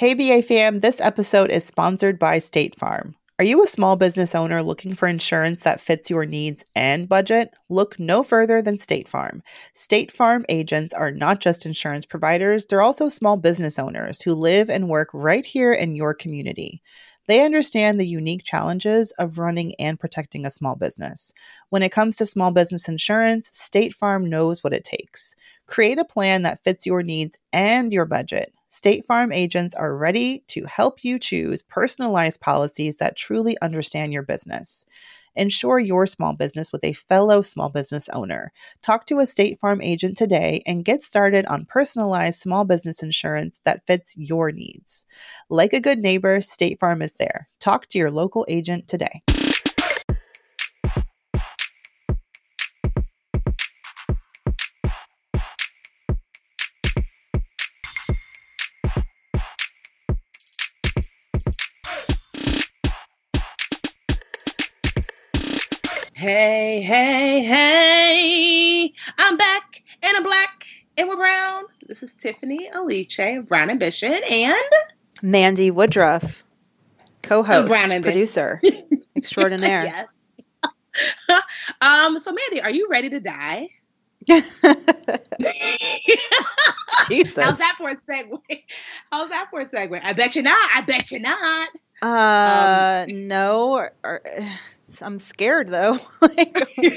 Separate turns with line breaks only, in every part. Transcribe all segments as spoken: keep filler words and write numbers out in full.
Hey, B A fam, this episode is sponsored by State Farm. Are you a small business owner looking for insurance that fits your needs and budget? Look no further than State Farm. State Farm agents are not just insurance providers, they're also small business owners who live and work right here in your community. They understand the unique challenges of running and protecting a small business. When it comes to small business insurance, State Farm knows what it takes. Create a plan that fits your needs and your budget. State Farm agents are ready to help you choose personalized policies that truly understand your business. Insure your small business with a fellow small business owner. Talk to a State Farm agent today and get started on personalized small business insurance that fits your needs. Like a good neighbor, State Farm is there. Talk to your local agent today.
Hey, hey, hey, I'm back and I'm black and we're brown. This is Tiffany Aliche of Brown Ambition and
Mandy Woodruff, co-host, producer, extraordinaire.
Yes. um, so Mandy, are you ready to die?
Jesus.
How's that for a segue? How's that for a segue? I bet you not. I bet you not.
Uh, um, no. Or, or, I'm scared though. like,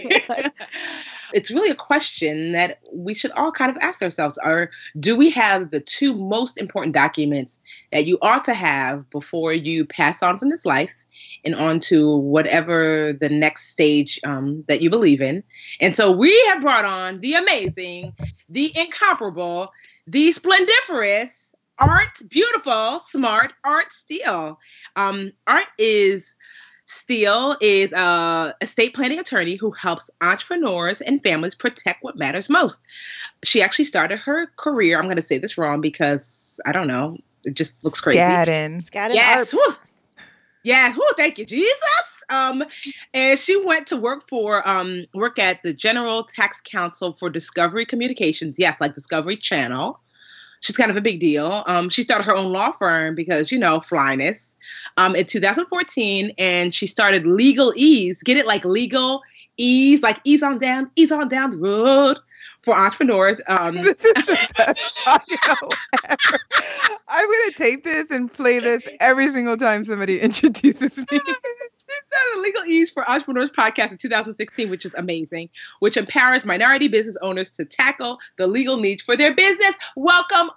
it's really a question that we should all kind of ask ourselves. Are, do we have the two most important documents that you ought to have before you pass on from this life and on to whatever the next stage um, that you believe in? And so we have brought on the amazing, the incomparable, the splendiferous, Art, beautiful, smart Art Steele. Um, Art is Steele is a estate planning attorney who helps entrepreneurs and families protect what matters most. She actually started her career, I'm going to say this wrong because, I don't know, it just looks crazy.
Skadden. Skadden
yes. Woo. Yes. Woo, thank you, Jesus. Um, and she went to work for, um, work at the General Tax Council for Discovery Communications. Yes, like Discovery Channel. She's kind of a big deal. Um, she started her own law firm because, you know, flyness. Um, in two thousand fourteen, and she started Legal Ease. Get it? Like Legal Ease, like ease on down, ease on down the road for entrepreneurs. Um,
this is the best audio ever. I'm going to tape this and play this every single time somebody introduces me.
She started Legal Ease for Entrepreneurs podcast in two thousand sixteen, which is amazing, which empowers minority business owners to tackle the legal needs for their business. Welcome,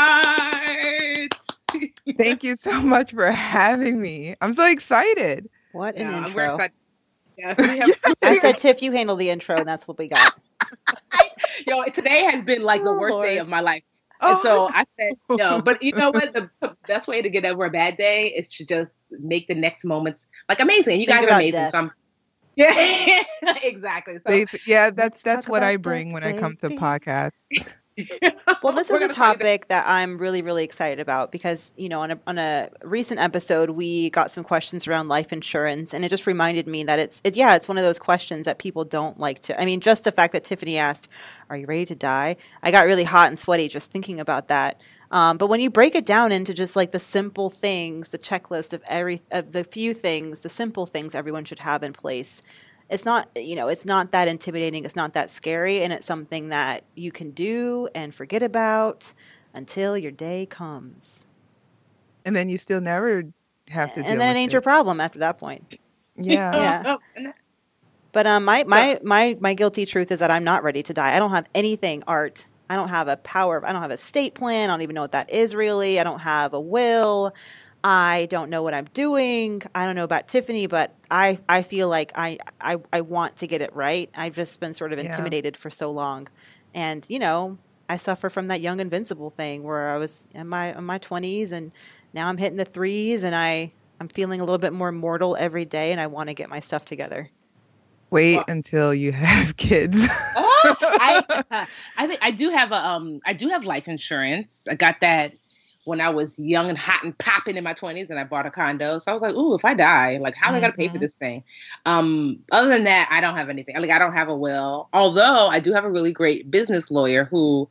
Art.
Thank you so much for having me. I'm so excited.
What an
yeah,
intro.
Yeah, we have-
I said, Tiff, you handle the intro, and that's what we got.
Yo, today has been like the
oh,
worst
Lord.
day of my life.
Oh.
And so I said, no, but you know what? The, the best way to get over a bad day is to just make the next moments like amazing. You
Think
guys are amazing.
Death.
So I'm, yeah, exactly. So,
yeah, that's
Let's
that's what I
death,
bring when
baby.
I come to podcasts.
Well, this
We're
is a
gonna talk
topic that I'm really, really excited about because, you know, on a, on a recent episode, we got some questions around life insurance, and it just reminded me that it's, it, yeah, it's one of those questions that people don't like to, I mean, just the fact that Tiffany asked, are you ready to die? I got really hot and sweaty just thinking about that. Um, but when you break it down into just like the simple things, the checklist of every, of the few things, the simple things everyone should have in place, it's not, you know, it's not that intimidating. It's not that scary. And it's something that you can do and forget about until your day comes.
And then you still never have to deal
And then
with
it ain't
it.
your problem after that point.
Yeah.
Yeah. But um, my, my, my, my guilty truth is that I'm not ready to die. I don't have anything, Art. I don't have a power. I don't have a estate plan. I don't even know what that is really. I don't have a will. I don't know what I'm doing. I don't know about Tiffany, but I, I feel like I, I, I want to get it right. I've just been sort of intimidated yeah. for so long. And, you know, I suffer from that young invincible thing where I was in my in my twenties and now I'm hitting the threes and I, I'm feeling a little bit more mortal every day and I want to get my stuff together.
Wait
well,
until you have kids.
oh, I, uh, I think I do have a um I do have life insurance. I got that when I was young and hot and popping in my twenties and I bought a condo. So I was like, ooh, if I die, like, how am I going to pay for this thing? Um, other than that, I don't have anything. Like, I don't have a will. Although I do have a really great business lawyer who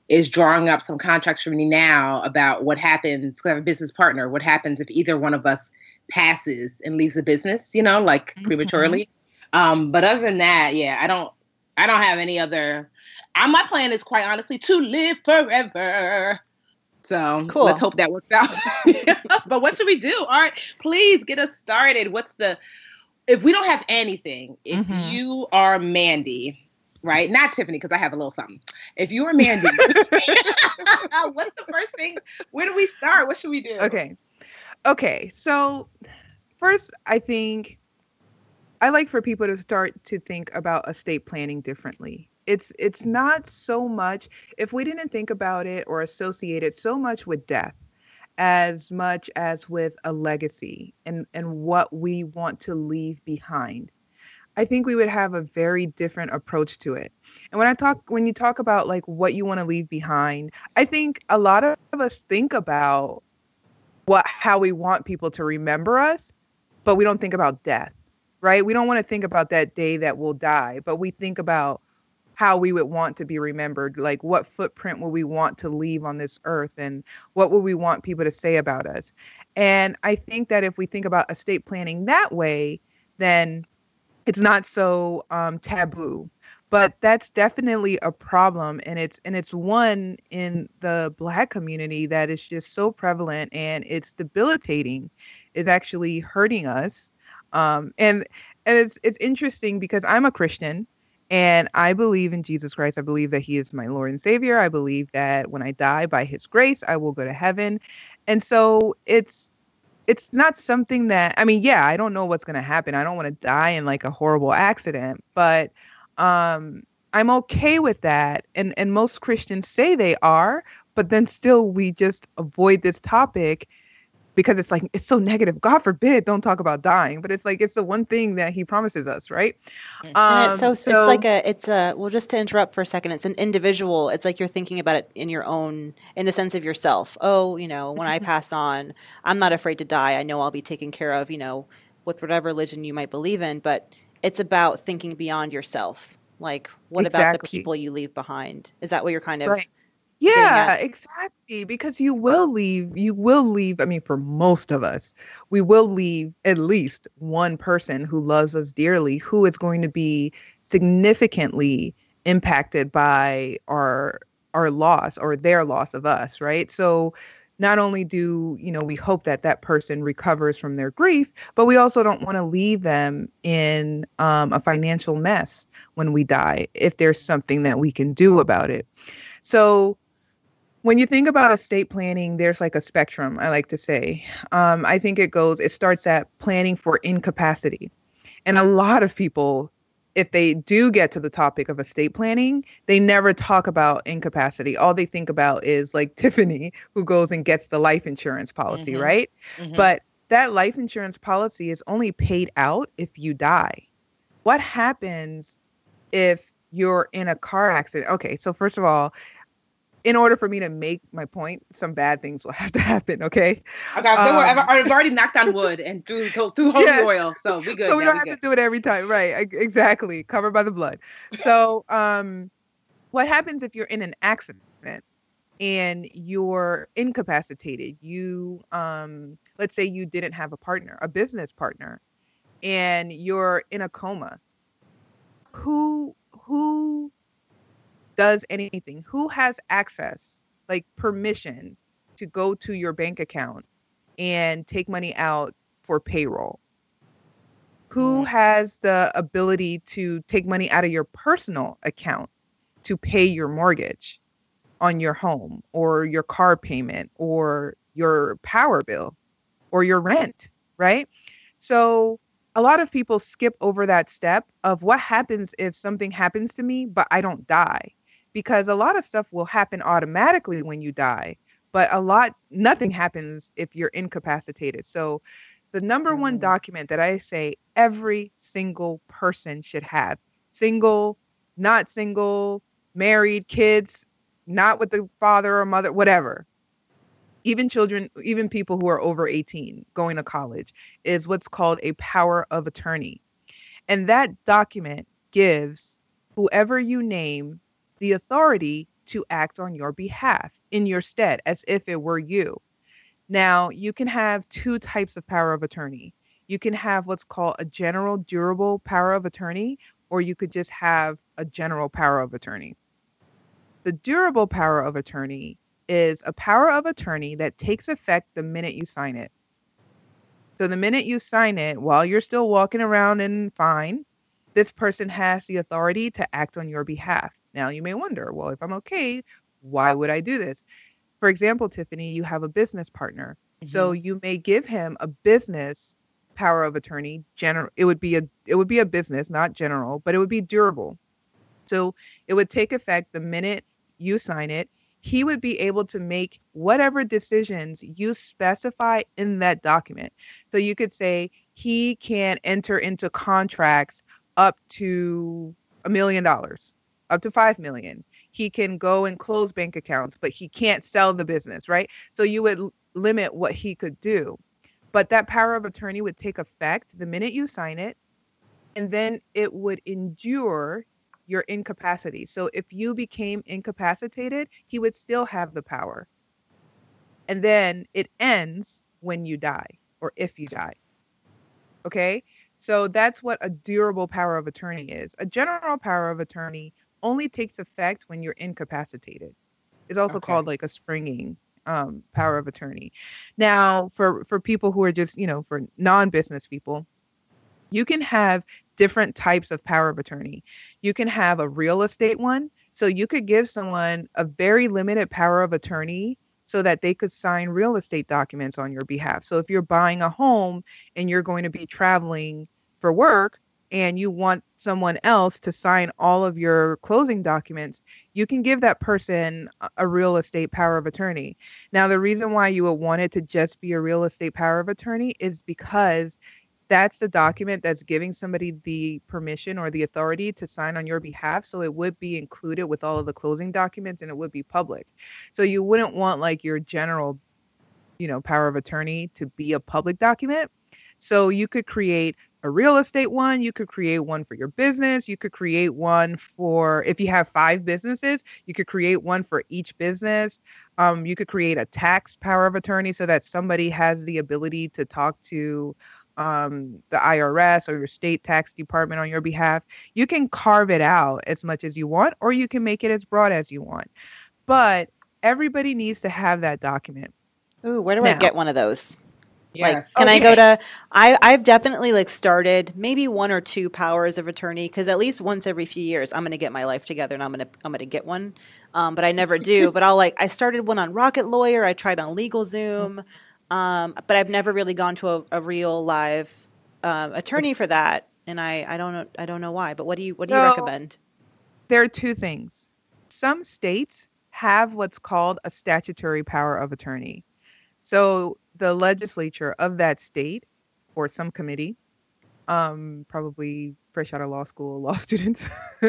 is drawing up some contracts for me now about what happens, because I have a business partner, what happens if either one of us passes and leaves the business, you know, like
Mhm.
prematurely. Um, but other than that, yeah, I don't, I don't have any other, uh, my plan is quite honestly to live forever. So
Cool.
let's hope that works out. But what should we do? All right, please get us started. What's the, if we don't have anything, if
Mhm.
you are Mandy, right? Not Tiffany, because I have a little something. If you are Mandy, what's the first thing? Where do we start? What should we do?
Okay. Okay. So first, I think I like for people to start to think about estate planning differently. It's it's not so much, if we didn't think about it or associate it so much with death as much as with a legacy and and what we want to leave behind. I think we would have a very different approach to it. And when I talk when you talk about like what you want to leave behind, I think a lot of us think about what how we want people to remember us, but we don't think about death, right? We don't want to think about that day that we'll die, but we think about how we would want to be remembered, like what footprint would we want to leave on this earth and what would we want people to say about us. And I think that if we think about estate planning that way, then it's not so um, taboo. But that's definitely a problem, and it's and it's one in the Black community that is just so prevalent, and it's debilitating. It's actually hurting us, um, and and it's it's interesting because I'm a Christian, and I believe in Jesus Christ. I believe that He is my Lord and Savior. I believe that when I die by His grace, I will go to heaven, and so it's it's not something that, I mean, yeah, I don't know what's going to happen. I don't want to die in like a horrible accident, but um, I'm okay with that. And, and most Christians say they are, but then still we just avoid this topic because it's like, it's so negative. God forbid, don't talk about dying. But it's like, it's the one thing that He promises us, right?
And
And it's so,
Um,
it's
so
like a, it's a, well, just to interrupt for a second, it's an individual. It's like you're thinking about it in your own, in the sense of yourself. Oh, you know, when I pass on, I'm not afraid to die. I know I'll be taken care of, you know, with whatever religion you might believe in, but it's about thinking beyond yourself. Like, what about the
exactly.
people you leave behind? Is that what you're kind of
Right.
getting
Yeah,
at?
exactly. Because you will leave, you will leave. I mean, for most of us, we will leave at least one person who loves us dearly, who is going to be significantly impacted by our our loss or their loss of us, right? So not only do, you know, we hope that that person recovers from their grief, but we also don't want to leave them in um, a financial mess when we die, if there's something that we can do about it. So when you think about estate planning, there's like a spectrum, I like to say. Um, I think it goes, it starts at planning for incapacity. And a lot of people, if they do get to the topic of estate planning, they never talk about incapacity. All they think about is like Tiffany, who goes and gets the life insurance policy,
Mhm.
right?
Mhm.
But that life insurance policy is only paid out if you die. What happens if you're in a car accident? Okay, so first of all, in order for me to make my point, some bad things will have to happen. Okay.
Okay, don't worry. I've,
Um,
I've already knocked on wood and threw threw holy
yes.
oil, so we good.
So we
now,
don't
we
have
good.
to do it every time, right? e- Exactly. Covered by the blood. So, um, what happens if you're in an accident and you're incapacitated? You, um, let's say you didn't have a partner, a business partner, and you're in a coma. Who, who does anything? Who has access, like permission to go to your bank account and take money out for payroll? Who
Mhm.
has the ability to take money out of your personal account to pay your mortgage on your home or your car payment or your power bill or your rent, right? So a lot of people skip over that step of what happens if something happens to me, but I don't die. Because a lot of stuff will happen automatically when you die, but a lot, nothing happens if you're incapacitated. So the number one
Mhm.
document that I say every single person should have, single, not single, married, kids, not with the father or mother, whatever, even children, even people who are over eighteen going to college, is what's called a power of attorney. And that document gives whoever you name the authority to act on your behalf in your stead as if it were you. Now, you can have two types of power of attorney. You can have what's called a general durable power of attorney, or you could just have a general power of attorney. The durable power of attorney is a power of attorney that takes effect the minute you sign it. So the minute you sign it, while you're still walking around and fine, this person has the authority to act on your behalf. Now, you may wonder, well, if I'm okay, why would I do this? For example, Tiffany, you have a business partner. Mm-hmm. So you may give him a business power of attorney. General, it would be a it would be a business, not general, but it would be durable. So it would take effect the minute you sign it. He would be able to make whatever decisions you specify in that document. So you could say he can enter into contracts up to a million dollars, up to five million. He can go and close bank accounts, but he can't sell the business, right? So you would l- limit what he could do. But that power of attorney would take effect the minute you sign it, and then it would endure your incapacity. So if you became incapacitated, he would still have the power. And then it ends when you die, or if you die. Okay? So that's what a durable power of attorney is. A general power of attorney only takes effect when you're incapacitated. It's also okay. called like a springing um, power of attorney. Now, for, for people who are just, you know, for non-business people, you can have different types of power of attorney. You can have a real estate one. So you could give someone a very limited power of attorney so that they could sign real estate documents on your behalf. So if you're buying a home and you're going to be traveling for work and you want someone else to sign all of your closing documents, you can give that person a real estate power of attorney. Now, the reason why you would want it to just be a real estate power of attorney is because that's the document that's giving somebody the permission or the authority to sign on your behalf. So it would be included with all of the closing documents and it would be public. So you wouldn't want like your general, you know, power of attorney to be a public document. So you could create a real estate one. You could create one for your business. You could create one for, if you have five businesses, you could create one for each business. Um, you could create a tax power of attorney so that somebody has the ability to talk to um, the I R S or your state tax department on your behalf. You can carve it out as much as you want, or you can make it as broad as you want. But everybody needs to have that document.
Ooh, where do
now,
I get one of those?
Yes.
Like, can
okay.
I go to, I, I've definitely like started maybe one or two powers of attorney, because at least once every few years, I'm going to get my life together and I'm going to, I'm going to get one. Um, but I never do. But I'll like, I started one on Rocket Lawyer. I tried on LegalZoom. Um, but I've never really gone to a, a real live uh, attorney for that. And I, I don't know, I don't know why, but what do you, what do you
so,
recommend?
There are two things. Some states have what's called a statutory power of attorney. So the legislature of that state or some committee, um, probably fresh out of law school law students,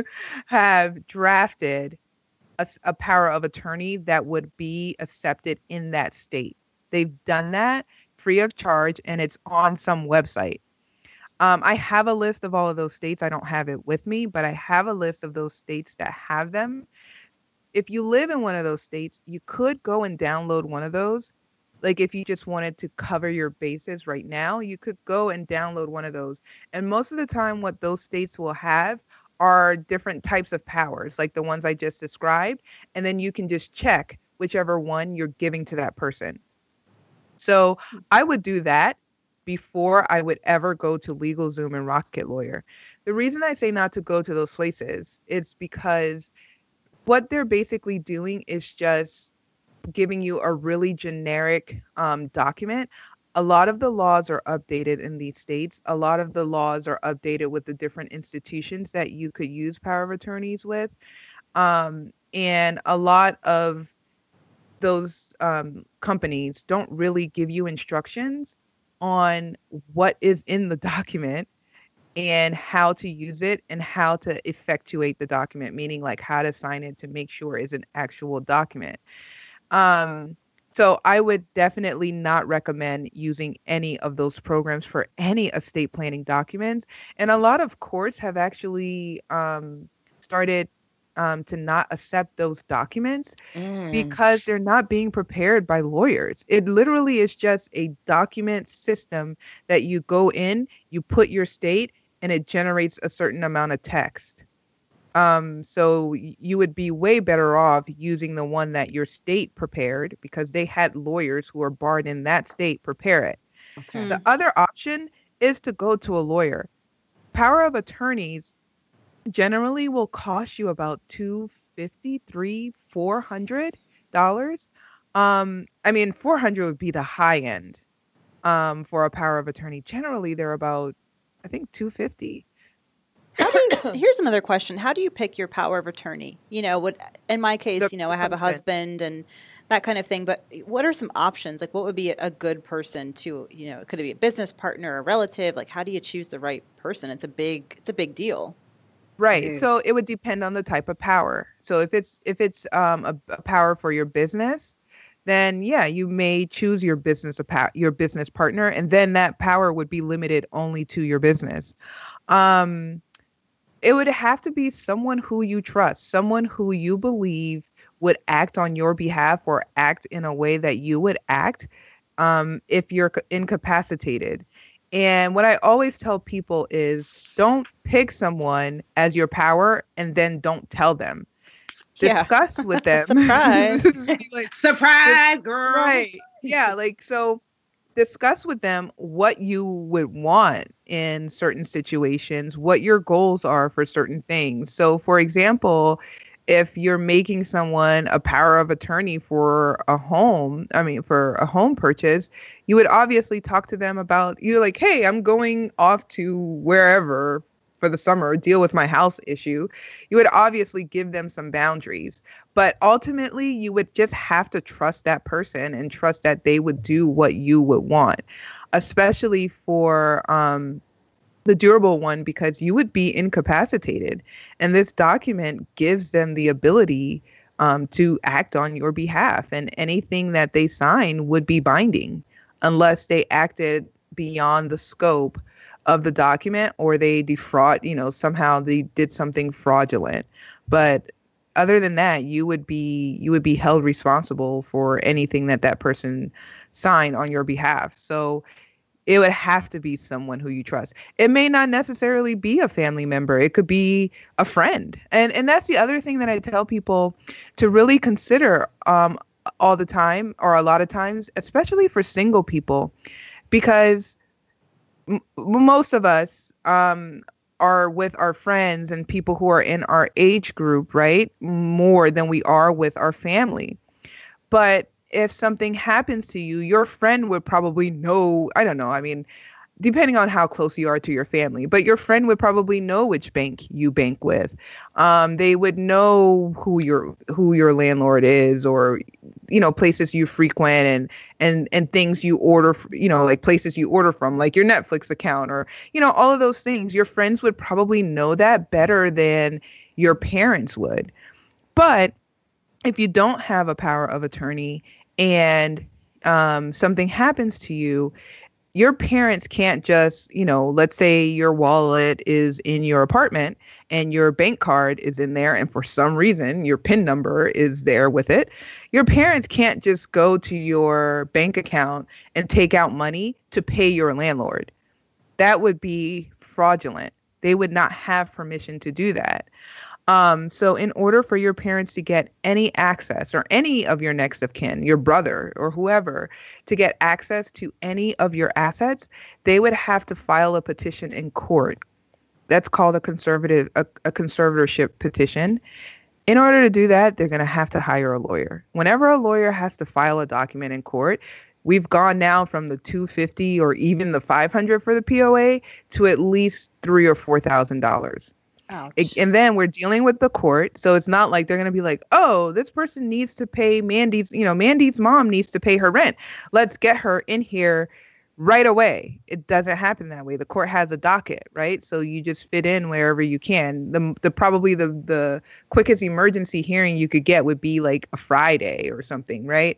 have drafted a, a power of attorney that would be accepted in that state. They've done that free of charge, and it's on some website. Um, I have a list of all of those states. I don't have it with me, but I have a list of those states that have them. If you live in one of those states, you could go and download one of those. Like if you just wanted to cover your bases right now, you could go and download one of those. And most of the time, what those states will have are different types of powers, like the ones I just described. And then you can just check whichever one you're giving to that person. So I would do that before I would ever go to LegalZoom and Rocket Lawyer. The reason I say not to go to those places is because what they're basically doing is just giving you a really generic um, document. A lot of the laws are updated in these states. A lot of the laws are updated with the different institutions that you could use power of attorneys with. Um, and a lot of those um, companies don't really give you instructions on what is in the document and how to use it and how to effectuate the document, meaning like how to sign it to make sure it's an actual document. Um, so I would definitely not recommend using any of those programs for any estate planning documents. And a lot of courts have actually um, started um, to not accept those documents
Mm.
because they're not being prepared by lawyers. It literally is just a document system that you go in, you put your state, and it generates a certain amount of text. Um, so you would be way better off using the one that your state prepared because they had lawyers who are barred in that state prepare it.
Okay.
The other option is to go to a lawyer. Power of attorneys generally will cost you about two fifty, three, four hundred dollars. Um, I mean, four hundred would be the high end um, for a power of attorney. Generally, they're about, I think, two fifty.
How do you, here's another question. How do you pick your power of attorney? You know, what in my case,
The
you know, I have a husband and that kind of thing, but what are some options? Like what would be a good person to, you know, could it be a business partner, a relative? Like how do you choose the right person? It's a big it's a big deal.
Right.
Yeah.
So it would depend on the type of power. So if it's if it's um, a, a power for your business, then yeah, you may choose your business a pa- your business partner, and then that power would be limited only to your business. Um, it would have to be someone who you trust, someone who you believe would act on your behalf or act in a way that you would act um, if you're incapacitated. And what I always tell people is don't pick someone as your power and then don't tell them.
Yeah.
Discuss with them.
Surprise.
Like,
Surprise, girl.
right. Yeah. Like, so discuss with them what you would want in certain situations, what your goals are for certain things. So, for example, if you're making someone a power of attorney for a home, I mean, for a home purchase, you would obviously talk to them about, you're like, hey, I'm going off to wherever for the summer, deal with my house issue. You would obviously give them some boundaries, but ultimately you would just have to trust that person and trust that they would do what you would want, especially for, um, the durable one, because you would be incapacitated. And this document gives them the ability um, to act on your behalf. And anything that they sign would be binding unless they acted beyond the scope of the document or they defraud, you know, somehow they did something fraudulent. But other than that, you would be you would be held responsible for anything that that person signed on your behalf. So it would have to be someone who you trust. It may not necessarily be a family member. It could be a friend. And and that's the other thing that I tell people to really consider um, all the time, or a lot of times, especially for single people, because m- most of us um, are with our friends and people who are in our age group, right? More than we are with our family. But if something happens to you, your friend would probably know, I don't know, I mean, depending on how close you are to your family, but your friend would probably know which bank you bank with. Um, they would know who your who your landlord is, or, you know, places you frequent and and and things you order, you know, like places you order from, like your Netflix account, or, you know, all of those things. Your friends would probably know that better than your parents would. But if you don't have a power of attorney and um, something happens to you, your parents can't just, you know, let's say your wallet is in your apartment and your bank card is in there, and for some reason your PIN number is there with it. Your parents can't just go to your bank account and take out money to pay your landlord. That would be fraudulent. They would not have permission to do that. Um, so in order for your parents to get any access, or any of your next of kin, your brother or whoever, to get access to any of your assets, they would have to file a petition in court. That's called a conservative, a, a conservatorship petition. In order to do that, they're going to have to hire a lawyer. Whenever a lawyer has to file a document in court, we've gone now from the two hundred fifty dollars or even the five hundred dollars for the P O A to at least three or four thousand dollars.
Ouch.
And then we're dealing with the court. So it's not like they're going to be like, oh, this person needs to pay Mandy's, you know, Mandy's mom needs to pay her rent. Let's get her in here right away. It doesn't happen that way. The court has a docket, right? So you just fit in wherever you can. The the probably the the quickest emergency hearing you could get would be like a Friday or something, right?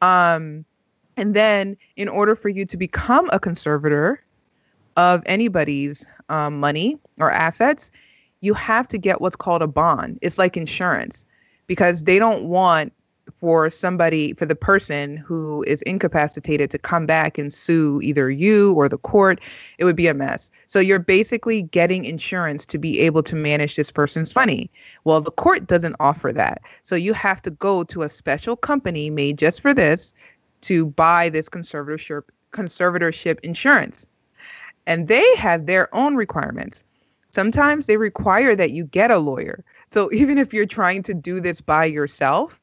Um, and then in order for you to become a conservator of anybody's um, money or assets, you have to get what's called a bond. It's like insurance, because they don't want for somebody, for the person who is incapacitated to come back and sue either you or the court. It would be a mess. So you're basically getting insurance to be able to manage this person's money. Well, the court doesn't offer that. So you have to go to a special company made just for this to buy this conservatorship, conservatorship insurance. And they have their own requirements. Sometimes they require that you get a lawyer. So even if you're trying to do this by yourself,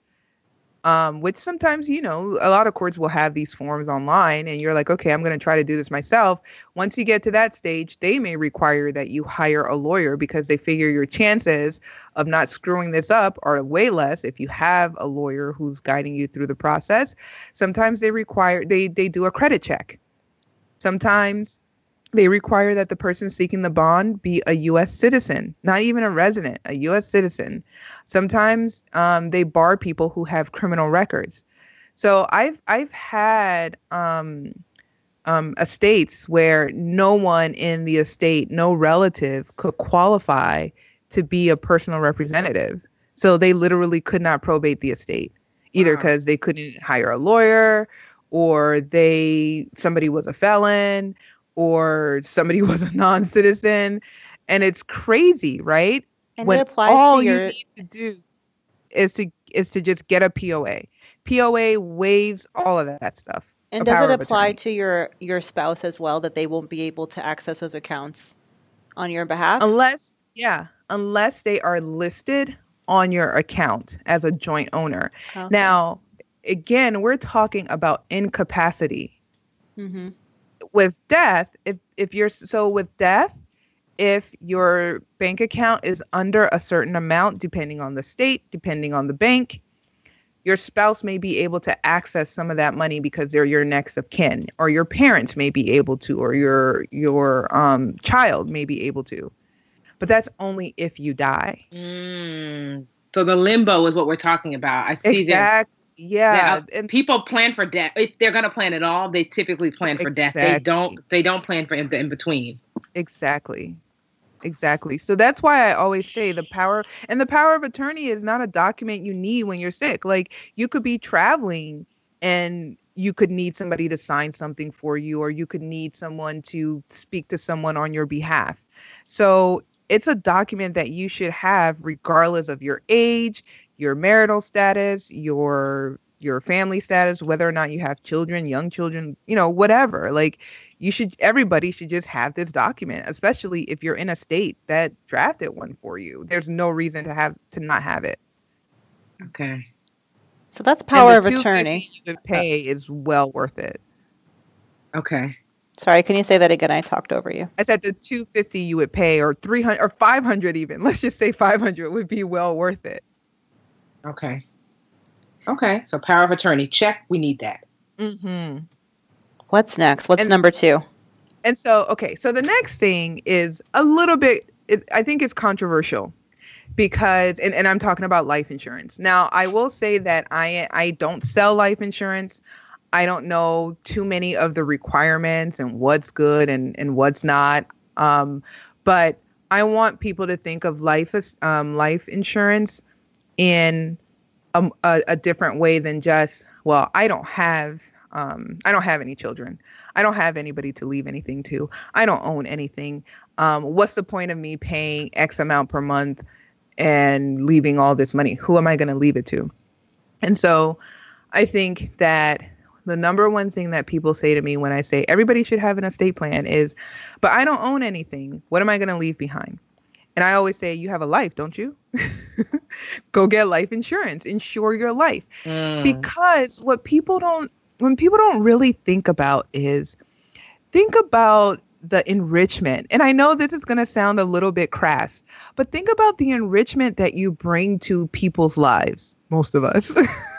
um, which sometimes, you know, a lot of courts will have these forms online and you're like, okay, I'm going to try to do this myself. Once you get to that stage, they may require that you hire a lawyer because they figure your chances of not screwing this up are way less if you have a lawyer who's guiding you through the process. Sometimes they require, they, they do a credit check. Sometimes they require that the person seeking the bond be a U S citizen, not even a resident, a U S citizen. Sometimes um, they bar people who have criminal records. So I've I've had um, um, estates where no one in the estate, no relative could qualify to be a personal representative. So they literally could not probate the estate, either because wow. they couldn't hire a lawyer, or they somebody was a felon, or somebody was a non-citizen. And it's crazy, right?
And
when
it applies
all
to your...
you need to do is to is to just get a P O A. P O A waives all of that stuff.
And does it apply to your, your spouse as well, that they won't be able to access those accounts on your behalf?
Unless, yeah, unless they are listed on your account as a joint owner. Okay. Now, again, we're talking about incapacity. Mm-hmm. With death, if if you're so with death, if your bank account is under a certain amount, depending on the state, depending on the bank, your spouse may be able to access some of that money because they're your next of kin, or your parents may be able to, or your your um, child may be able to. But that's only if you die.
Mm. So the limbo is what we're talking about. I see
exactly. Yeah,
that, uh, and people plan for death. If they're going to plan at all, they typically plan for exactly. death. They don't. They don't plan for in, the in between.
Exactly, exactly. So that's why I always say the power and the power of attorney is not a document you need when you're sick. Like, you could be traveling and you could need somebody to sign something for you, or you could need someone to speak to someone on your behalf. So it's a document that you should have regardless of your age, your marital status, your your family status, whether or not you have children, young children, you know, whatever. Like, you should, everybody should just have this document, especially if you're in a state that drafted one for you. There's no reason to have to not have it.
Okay.
So that's power of attorney.
You would pay is well worth it.
Okay.
Sorry, can you say that again? I talked over you.
I said the two hundred fifty you would pay, or three hundred or five hundred even. Let's just say five hundred would be well worth it.
Okay. Okay. So power of attorney. Check. We need that.
Mm-hmm.
What's next? What's
and,
number two?
And so, okay. So the next thing is a little bit, it, I think it's controversial because, and, and I'm talking about life insurance. Now, I will say that I I don't sell life insurance. I don't know too many of the requirements and what's good and, and what's not. Um, but I want people to think of life as um, life insurance in a, a, a different way than just, well, I don't have, um, I don't have any children. I don't have anybody to leave anything to. I don't own anything. Um, what's the point of me paying X amount per month and leaving all this money? Who am I going to leave it to? And so I think that the number one thing that people say to me when I say everybody should have an estate plan is, but I don't own anything. What am I going to leave behind? And I always say, you have a life, don't you? Go get life insurance. Insure your life. Mm. Because what people don't, when people don't really think about is, think about the enrichment. And I know this is going to sound a little bit crass, but think about the enrichment that you bring to people's lives, most of us.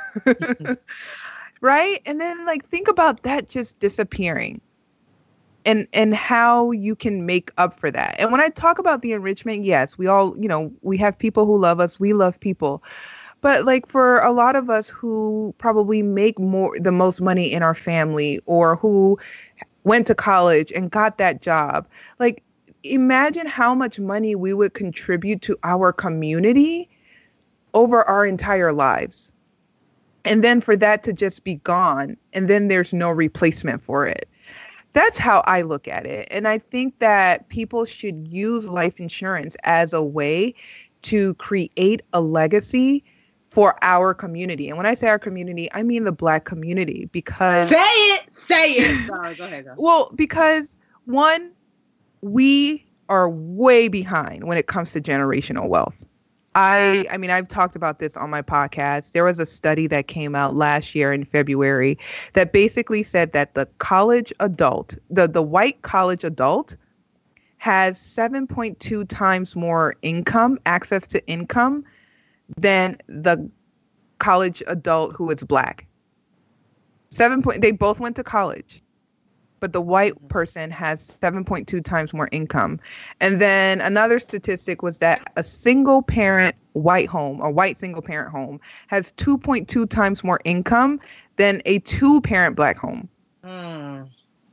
Right? And then, like, think about that just disappearing. And and how you can make up for that. And when I talk about the enrichment, yes, we all, you know, we have people who love us. We love people. But like for a lot of us who probably make more, the most money in our family, or who went to college and got that job, like imagine how much money we would contribute to our community over our entire lives. And then for that to just be gone, and then there's no replacement for it. That's how I look at it. And I think that people should use life insurance as a way to create a legacy for our community. And when I say our community, I mean the Black community, because...
Say it! Say it! Sorry, go ahead. Go.
Well, because one, we are way behind when it comes to generational wealth. I I mean, I've talked about this on my podcast. There was a study that came out last year in February that basically said that the college adult, the, the white college adult has seven point two times more income, access to income, than the college adult who is Black. Seven point, they both went to college, but the white person has seven point two times more income. And then another statistic was that a single parent white home, a white single parent home, has two point two times more income than a two parent Black home.
Mm.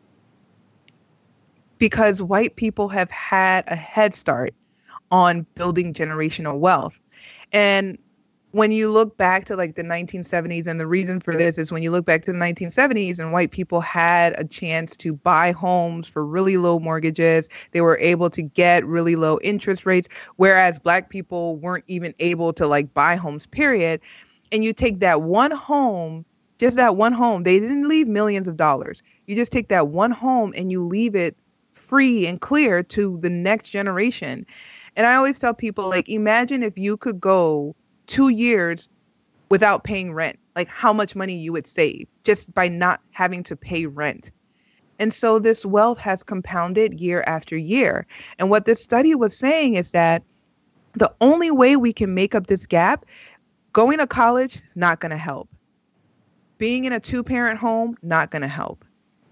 Because white people have had a head start on building generational wealth. And when you look back to like the nineteen seventies, and the reason for this is when you look back to the nineteen seventies and white people had a chance to buy homes for really low mortgages, they were able to get really low interest rates, whereas Black people weren't even able to like buy homes, period. And you take that one home, just that one home, they didn't leave millions of dollars. You just take that one home and you leave it free and clear to the next generation. And I always tell people, like, imagine if you could go two years without paying rent, like how much money you would save just by not having to pay rent. And so this wealth has compounded year after year. And what this study was saying is that the only way we can make up this gap, going to college, not going to help. Being in a two-parent home, not going to help.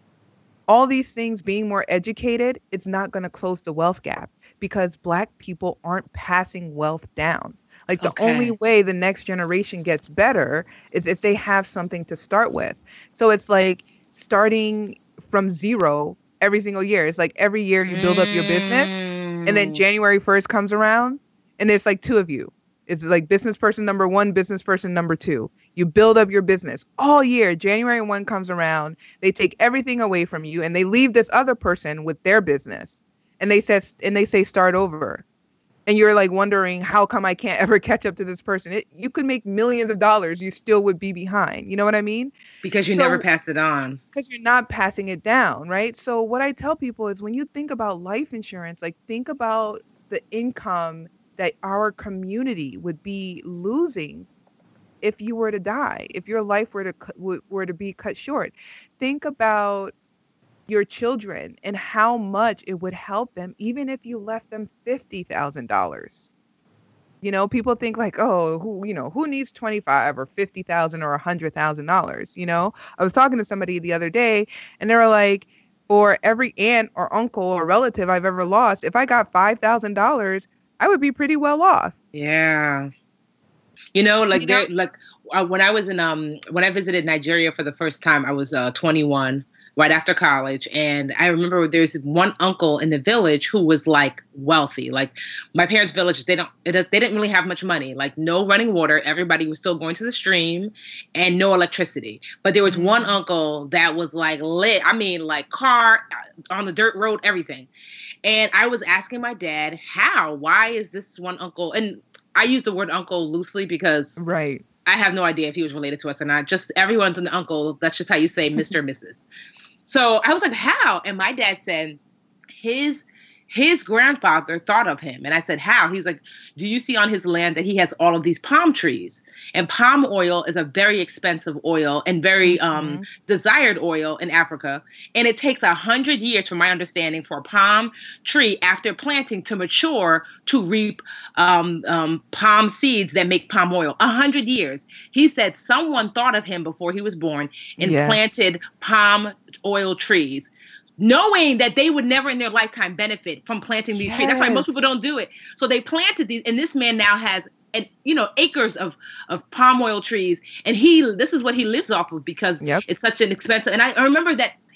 All these things, being more educated, it's not going to close the wealth gap because Black people aren't passing wealth down. Like the
Okay.
only way the next generation gets better is if they have something to start with. So it's like starting from zero every single year. It's like every year you build up your business, and then January first comes around and there's like two of you. It's like business person number one, business person number two. You build up your business all year. January first comes around. They take everything away from you and they leave this other person with their business. And they says, and they say, start over. And you're like wondering, how come I can't ever catch up to this person? It, you could make millions of dollars. You still would be behind. You know what I mean?
Because you
So-
never pass it on.
Because you're not passing it down, right? So what I tell people is when you think about life insurance, like think about the income that our community would be losing if you were to die, if your life were to cu- were to be cut short. Think about your children and how much it would help them, even if you left them fifty thousand dollars. You know, people think like, oh, who, you know, who needs twenty-five or fifty thousand or a hundred thousand dollars? You know, I was talking to somebody the other day and they were like, for every aunt or uncle or relative I've ever lost, if I got five thousand dollars, I would be pretty well off.
Yeah. You know, like
You know?
there, like uh, when I was in um when I visited Nigeria for the first time, I was uh, twenty-one, right after college, and I remember there's one uncle in the village who was like wealthy. Like my parents' village, they don't it, they didn't really have much money. Like no running water, everybody was still going to the stream, and no electricity. But there was one uncle that was like lit. I mean, like car on the dirt road, everything. And I was asking my dad, how? Why is this one uncle? And I use the word uncle loosely because
Right.
I have no idea if he was related to us or not. Just everyone's an uncle. That's just how you say Mister and Missus So I was like, how? And my dad said his his grandfather thought of him. And I said, how? He's like, do you see on his land that he has all of these palm trees? And palm oil is a very expensive oil and very um,
Mhm.
desired oil in Africa. And it takes a hundred years, from my understanding, for a palm tree after planting to mature to reap um, um, palm seeds that make palm oil. A hundred years. He said someone thought of him before he was born and
Yes.
planted palm oil trees, knowing that they would never in their lifetime benefit from planting these trees. That's why most
Yes.
people don't do it. So they planted these, and this man now has, and you know, acres of of palm oil trees, and he this is what he lives off of because
Yep.
it's such an expensive. And I, I remember that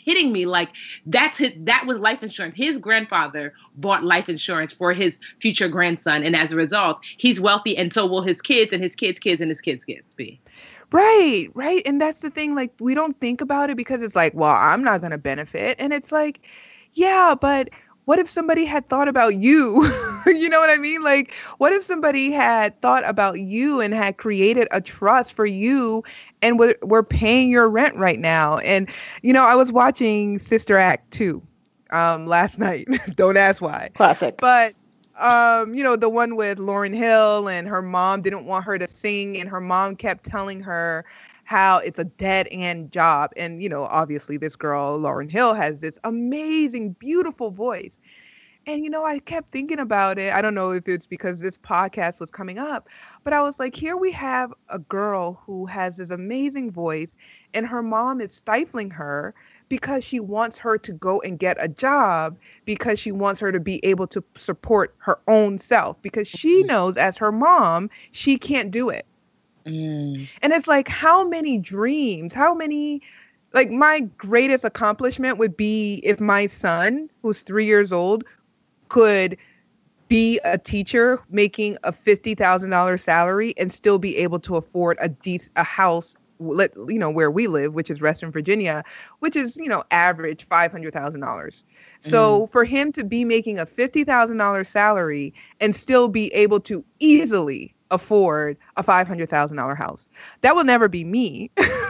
hitting me like that's his, that was life insurance. His grandfather bought life insurance for his future grandson. And as a result, he's wealthy. And so will his kids and his kids' kids and his kids' kids be.
Right, right. And that's the thing. Like, we don't think about it because it's like, well, I'm not going to benefit. And it's like, yeah, but what if somebody had thought about you? You know what I mean? Like, what if somebody had thought about you and had created a trust for you and we're, we're paying your rent right now? And, you know, I was watching Sister Act two um, last night. Don't ask why.
Classic.
But, um, you know, the one with Lauryn Hill and her mom didn't want her to sing and her mom kept telling her how it's a dead end job. And, you know, obviously this girl, Lauryn Hill, has this amazing, beautiful voice. And, you know, I kept thinking about it. I don't know if it's because this podcast was coming up, but I was like, here we have a girl who has this amazing voice and her mom is stifling her because she wants her to go and get a job, because she wants her to be able to support her own self, because she knows as her mom, she can't do it. Mm. And it's like, how many dreams, how many, like my greatest accomplishment would be if my son, who's three years old, could be a teacher making a fifty thousand dollars salary and still be able to afford a dec- a house, let you know, where we live, which is Reston, Virginia, which is, you know, average five hundred thousand dollars. So mm. for him to be making a fifty thousand dollars salary and still be able to easily afford a five hundred thousand dollars house, that will never be me.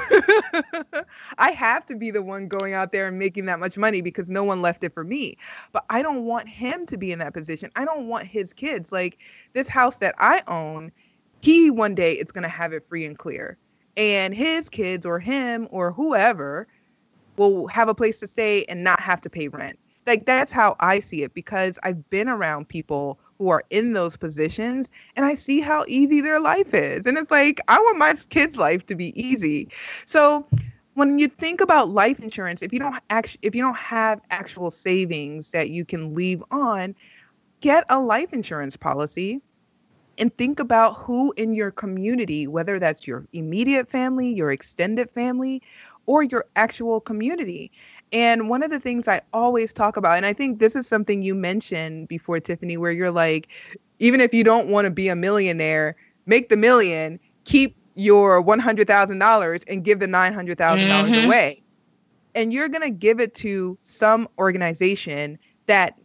I have to be the one going out there and making that much money because no one left it for me. But I don't want him to be in that position. I don't want his kids. Like this house that I own, he one day is going to have it free and clear. And his kids or him or whoever will have a place to stay and not have to pay rent. Like that's how I see it, because I've been around people who are in those positions and I see how easy their life is. And it's like, I want my kids' life to be easy. So when you think about life insurance, if you don't actually, if you don't have actual savings that you can leave on, get a life insurance policy and think about who in your community, whether that's your immediate family, your extended family, or your actual community. And one of the things I always talk about, and I think this is something you mentioned before, Tiffany, where you're like, even if you don't want to be a millionaire, make the million, keep your one hundred thousand dollars and give the nine hundred thousand dollars mm-hmm. away. And you're going to give it to some organization that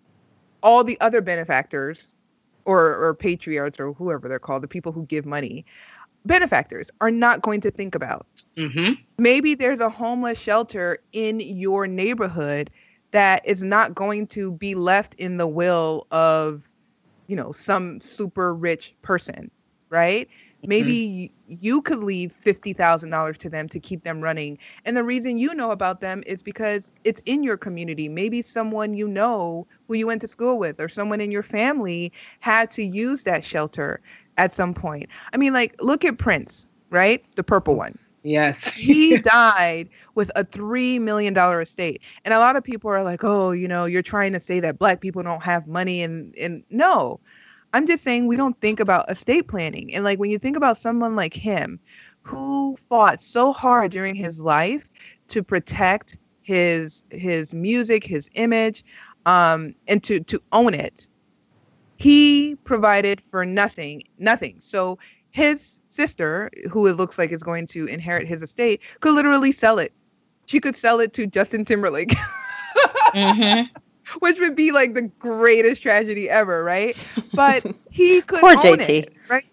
all the other benefactors or, or patriarchs or whoever they're called, the people who give money, benefactors are not going to think about. Mm-hmm. Maybe there's a homeless shelter in your neighborhood that is not going to be left in the will of, you know, some super rich person, right? Mm-hmm. Maybe you could leave fifty thousand dollars to them to keep them running. And the reason you know about them is because it's in your community. Maybe someone you know who you went to school with or someone in your family had to use that shelter at some point. I mean, like, look at Prince, right? The purple one.
Yes.
He died with a three million dollars estate. And a lot of people are like, oh, you know, you're trying to say that Black people don't have money. And, and no, I'm just saying we don't think about estate planning. And like, when you think about someone like him, who fought so hard during his life to protect his, his music, his image, um, and to, to own it, he provided for nothing, nothing. So his sister, who it looks like is going to inherit his estate, could literally sell it. She could sell it to Justin Timberlake, mm-hmm. which would be like the greatest tragedy ever, right? But he could
Poor
own
J T.
it, right?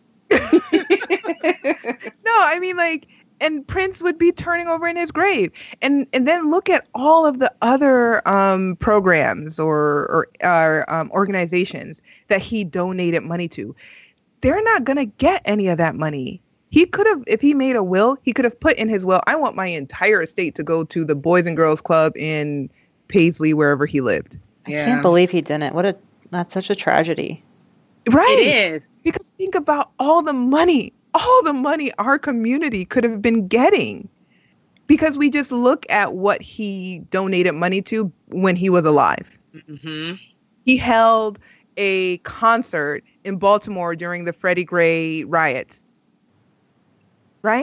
No, I mean, like, and Prince would be turning over in his grave. And and then look at all of the other um, programs or, or uh, um, organizations that he donated money to. They're not going to get any of that money. He could have, if he made a will, he could have put in his will, I want my entire estate to go to the Boys and Girls Club in Paisley, wherever he lived.
Yeah. I can't believe he didn't. What a, that's such a tragedy.
Right.
It is.
Because think about all the money, all the money our community could have been getting. Because we just look at what he donated money to when he was alive. Mm-hmm. He held a concert in Baltimore during the Freddie Gray riots. Right?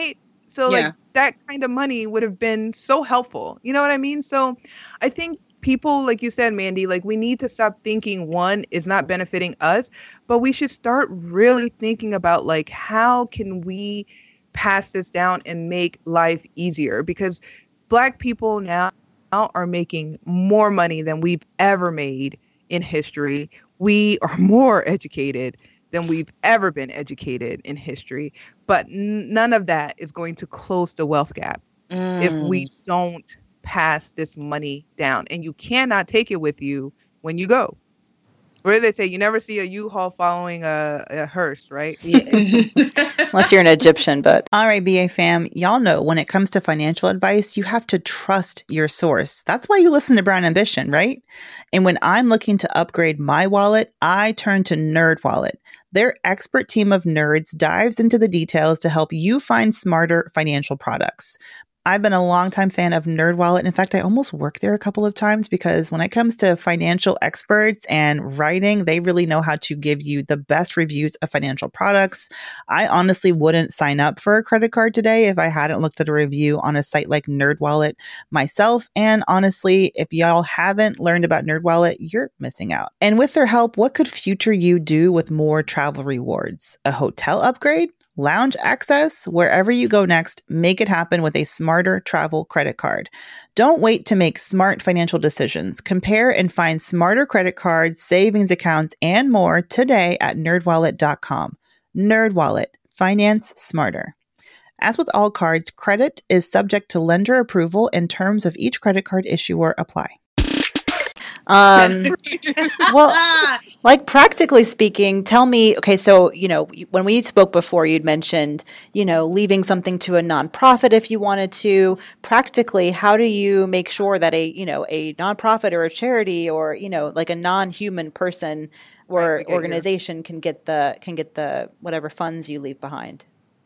So
Yeah.
like that kind of money would have been so helpful. You know what I mean? So I think people, like you said, Mandy, like we need to stop thinking one is not benefiting us, but we should start really thinking about like how can we pass this down and make life easier, because Black people now are making more money than we've ever made in history. We are more educated than we've ever been educated in history, but n- none of that is going to close the wealth gap if we
Mm.
don't pass this money down. And you cannot take it with you when you go. What do they say? You never see a U-Haul following a, a hearse, right?
Yeah.
Unless you're an Egyptian, but
All right, B A fam, y'all know when it comes to financial advice, you have to trust your source. That's why you listen to Brown Ambition, right? And when I'm looking to upgrade my wallet, I turn to NerdWallet. Their expert team of nerds dives into the details to help you find smarter financial products. I've been a longtime fan of NerdWallet. In fact, I almost worked there a couple of times because when it comes to financial experts and writing, they really know how to give you the best reviews of financial products. I honestly wouldn't sign up for a credit card today if I hadn't looked at a review on a site like NerdWallet myself. And honestly, if y'all haven't learned about NerdWallet, you're missing out. And with their help, what could future you do with more travel rewards? A hotel upgrade? Lounge access? Wherever you go next, make it happen with a smarter travel credit card. Don't wait to make smart financial decisions. Compare and find smarter credit cards, savings accounts, and more today at nerd wallet dot com. NerdWallet. Finance smarter. As with all cards, credit is subject to lender approval and terms of each credit card issuer apply.
um, well, like practically speaking, tell me, okay, so, you know, when we spoke before, you'd mentioned, you know, leaving something to a nonprofit if you wanted to. Practically, how do you make sure that a, you know, a nonprofit or a charity or, you know, like a non-human person or
Right,
organization can get the, can get the whatever funds you leave behind?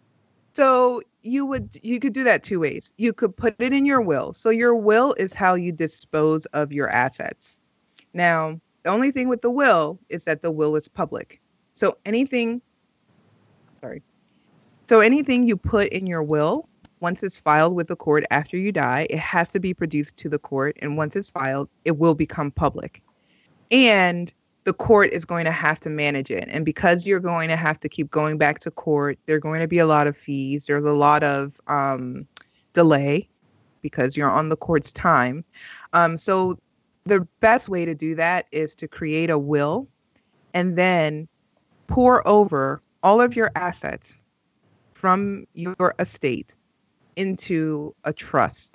So you would you could do that two ways. You could put it in your will. So your will is how you dispose of your assets. Now, the only thing with the will is that the will is public. So anything, sorry. So anything you put in your will, once it's filed with the court after you die, it has to be produced to the court. And once it's filed, it will become public. And the court is going to have to manage it. And because you're going to have to keep going back to court, there are going to be a lot of fees. There's a lot of um, delay because you're on the court's time. Um, so the best way to do that is to create a will and then pour over all of your assets from your estate into a trust.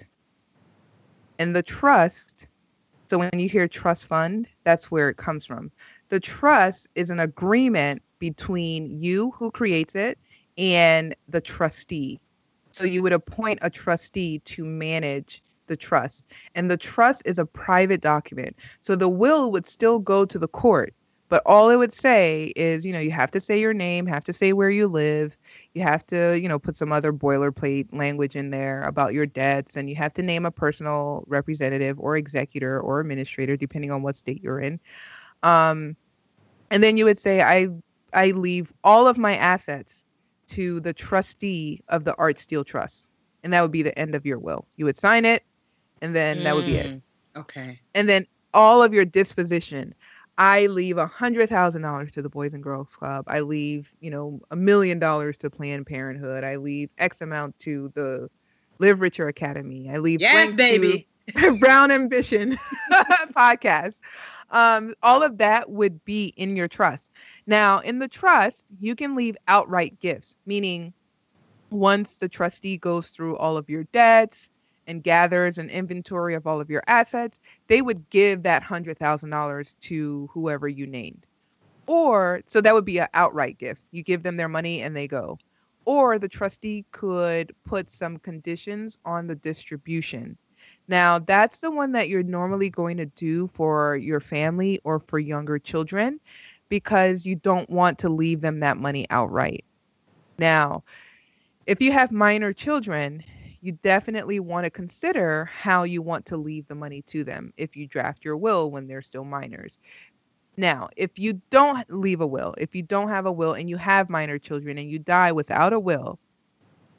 And the trust, so when you hear trust fund, that's where it comes from. The trust is an agreement between you who creates it and the trustee. So you would appoint a trustee to manage the trust. And the trust is a private document. So the will would still go to the court, but all it would say is, you know, you have to say your name, have to say where you live. You have to, you know, put some other boilerplate language in there about your debts, and you have to name a personal representative or executor or administrator, depending on what state you're in. Um, and then you would say, I, I leave all of my assets to the trustee of the Art Steel Trust. And that would be the end of your will. You would sign it, and then mm, that would be it.
Okay.
And then all of your disposition. I leave a hundred thousand dollars to the Boys and Girls Club. I leave, you know, a million dollars to Planned Parenthood. I leave X amount to the Live Richer Academy. I leave
yes, baby
Brown Ambition podcast. Um, all of that would be in your trust. Now, in the trust, you can leave outright gifts, meaning once the trustee goes through all of your debts and gathers an inventory of all of your assets, they would give that one hundred thousand dollars to whoever you named. Or, so that would be an outright gift. You give them their money and they go. Or the trustee could put some conditions on the distribution. Now, that's the one that you're normally going to do for your family or for younger children because you don't want to leave them that money outright. Now, if you have minor children, you definitely want to consider how you want to leave the money to them if you draft your will when they're still minors. Now, if you don't leave a will, if you don't have a will and you have minor children and you die without a will,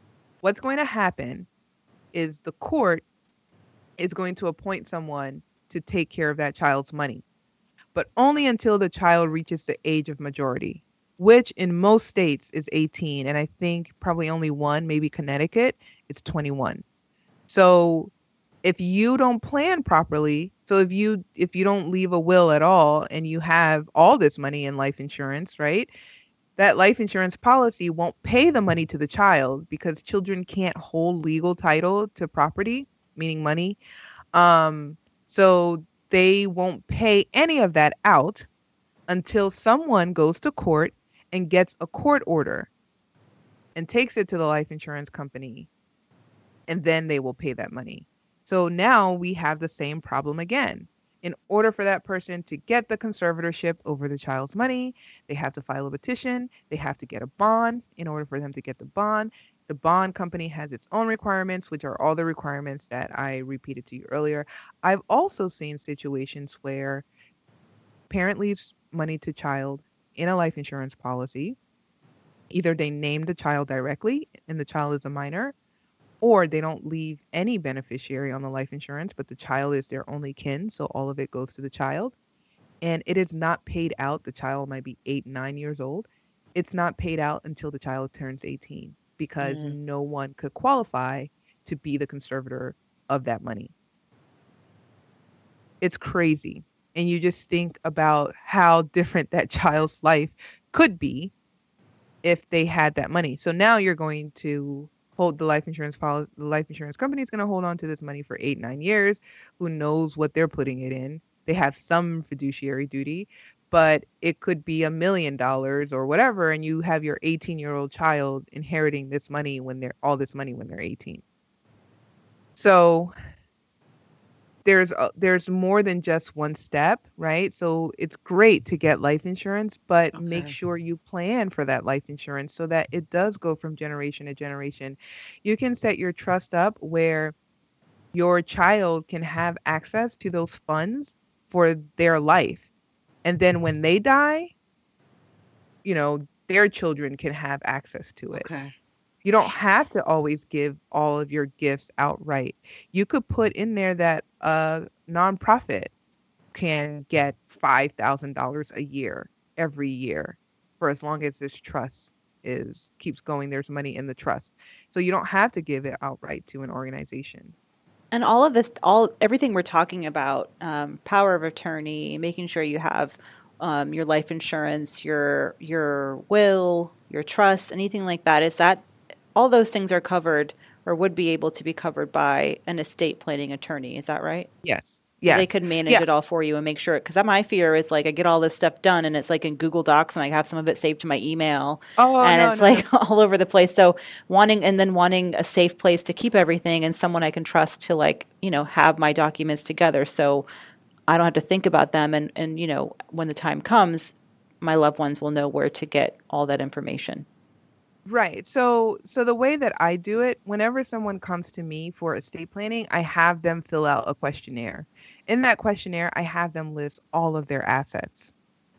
what's going to happen is the court is going to appoint someone to take care of that child's money, but only until the child reaches the age of majority, which in most states is eighteen. And I think probably only one, maybe Connecticut, it's twenty-one. So if you don't plan properly, so if you if you don't leave a will at all and you have all this money in life insurance, right? That life insurance policy won't pay the money to the child because children can't hold legal title to property, meaning money. Um, so they won't pay any of that out until someone goes to court and gets a court order and takes it to the life insurance company, and then they will pay that money. So now we have the same problem again. In order for that person to get the conservatorship over the child's money, they have to file a petition. They have to get a bond. In order for them to get the bond, the bond company has its own requirements, which are all the requirements that I repeated to you earlier. I've also seen situations where parent leaves money to child in a life insurance policy. Either they name the child directly and the child is a minor, or they don't leave any beneficiary on the life insurance, but the child is their only kin, so all of it goes to the child. And it is not paid out. The child might be eight, nine years old. It's not paid out until the child turns eighteen because mm. no one could qualify to be the conservator of that money. It's crazy. And you just think about how different that child's life could be if they had that money. So now you're going to hold the life insurance policy. The life insurance company is going to hold on to this money for eight, nine years. Who knows what they're putting it in? They have some fiduciary duty, but it could be a million dollars or whatever. And you have your eighteen year old child inheriting this money when they're all this money when they're eighteen. So there's a, there's more than just one step, right? So it's great to get life insurance, but okay. make sure you plan for that life insurance so that it does go from generation to generation. You can set your trust up where your child can have access to those funds for their life. And then when they die, you know, their children can have access to it.
Okay.
You don't have to always give all of your gifts outright. You could put in there that a nonprofit can get five thousand dollars a year every year for as long as this trust is keeps going. There's money in the trust. So you don't have to give it outright to an organization.
And all of this, all everything we're talking about, um, power of attorney, making sure you have um, your life insurance, your your will, your trust, anything like that, is that all those things are covered or would be able to be covered by an estate planning attorney. Is that right?
Yes.
So
yes.
they could manage
yeah.
it all for you and make sure. Because my fear is like I get all this stuff done and it's like in Google Docs and I have some of it saved to my email.
Oh,
and
no,
it's
no,
like
no.
all over the place. So wanting and then wanting a safe place to keep everything and someone I can trust to like, you know, have my documents together. So I don't have to think about them. And, and, you know, when the time comes, my loved ones will know where to get all that information.
Right. So so the way that I do it, whenever someone comes to me for estate planning, I have them fill out a questionnaire. In that questionnaire, I have them list all of their assets.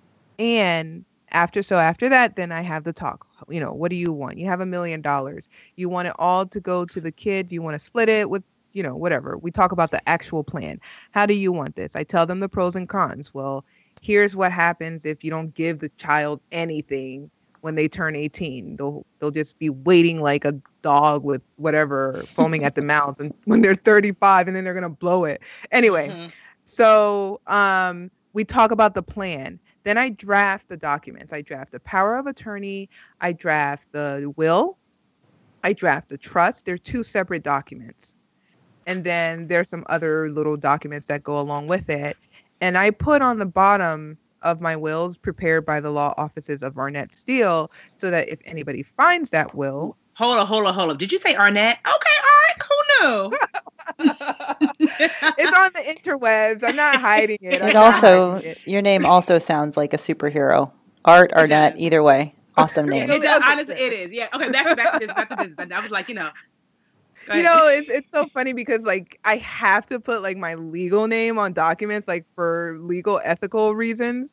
And after so after that, then I have the talk. You know, what do you want? You have a million dollars. You want it all to go to the kid? You want to split it with, you know, whatever. We talk about the actual plan. How do you want this? I tell them the pros and cons. Well, here's what happens if you don't give the child anything. When they turn eighteen, they'll they'll just be waiting like a dog with whatever foaming at the mouth, and when they're thirty-five, and then they're gonna blow it. Anyway, mm-hmm. so um, we talk about the plan. Then I draft the documents. I draft the power of attorney. I draft the will. I draft the trust. They're two separate documents, and then there's some other little documents that go along with it. And I put on the bottom of my wills prepared by the law offices of Arnett Steele, so that if anybody finds that will.
Hold on, hold on, hold on. Did you say Arnett? Okay, all right, who knew?
It's on the interwebs. I'm not hiding it. I'm
It also, it. Your name also sounds like a superhero. Art, Arnett, either way. Awesome name.
It, does, honestly, it is. Yeah. Okay, back to back to this, back to this. And I was like, you know.
You know, it's it's so funny because like I have to put like my legal name on documents like for legal ethical reasons.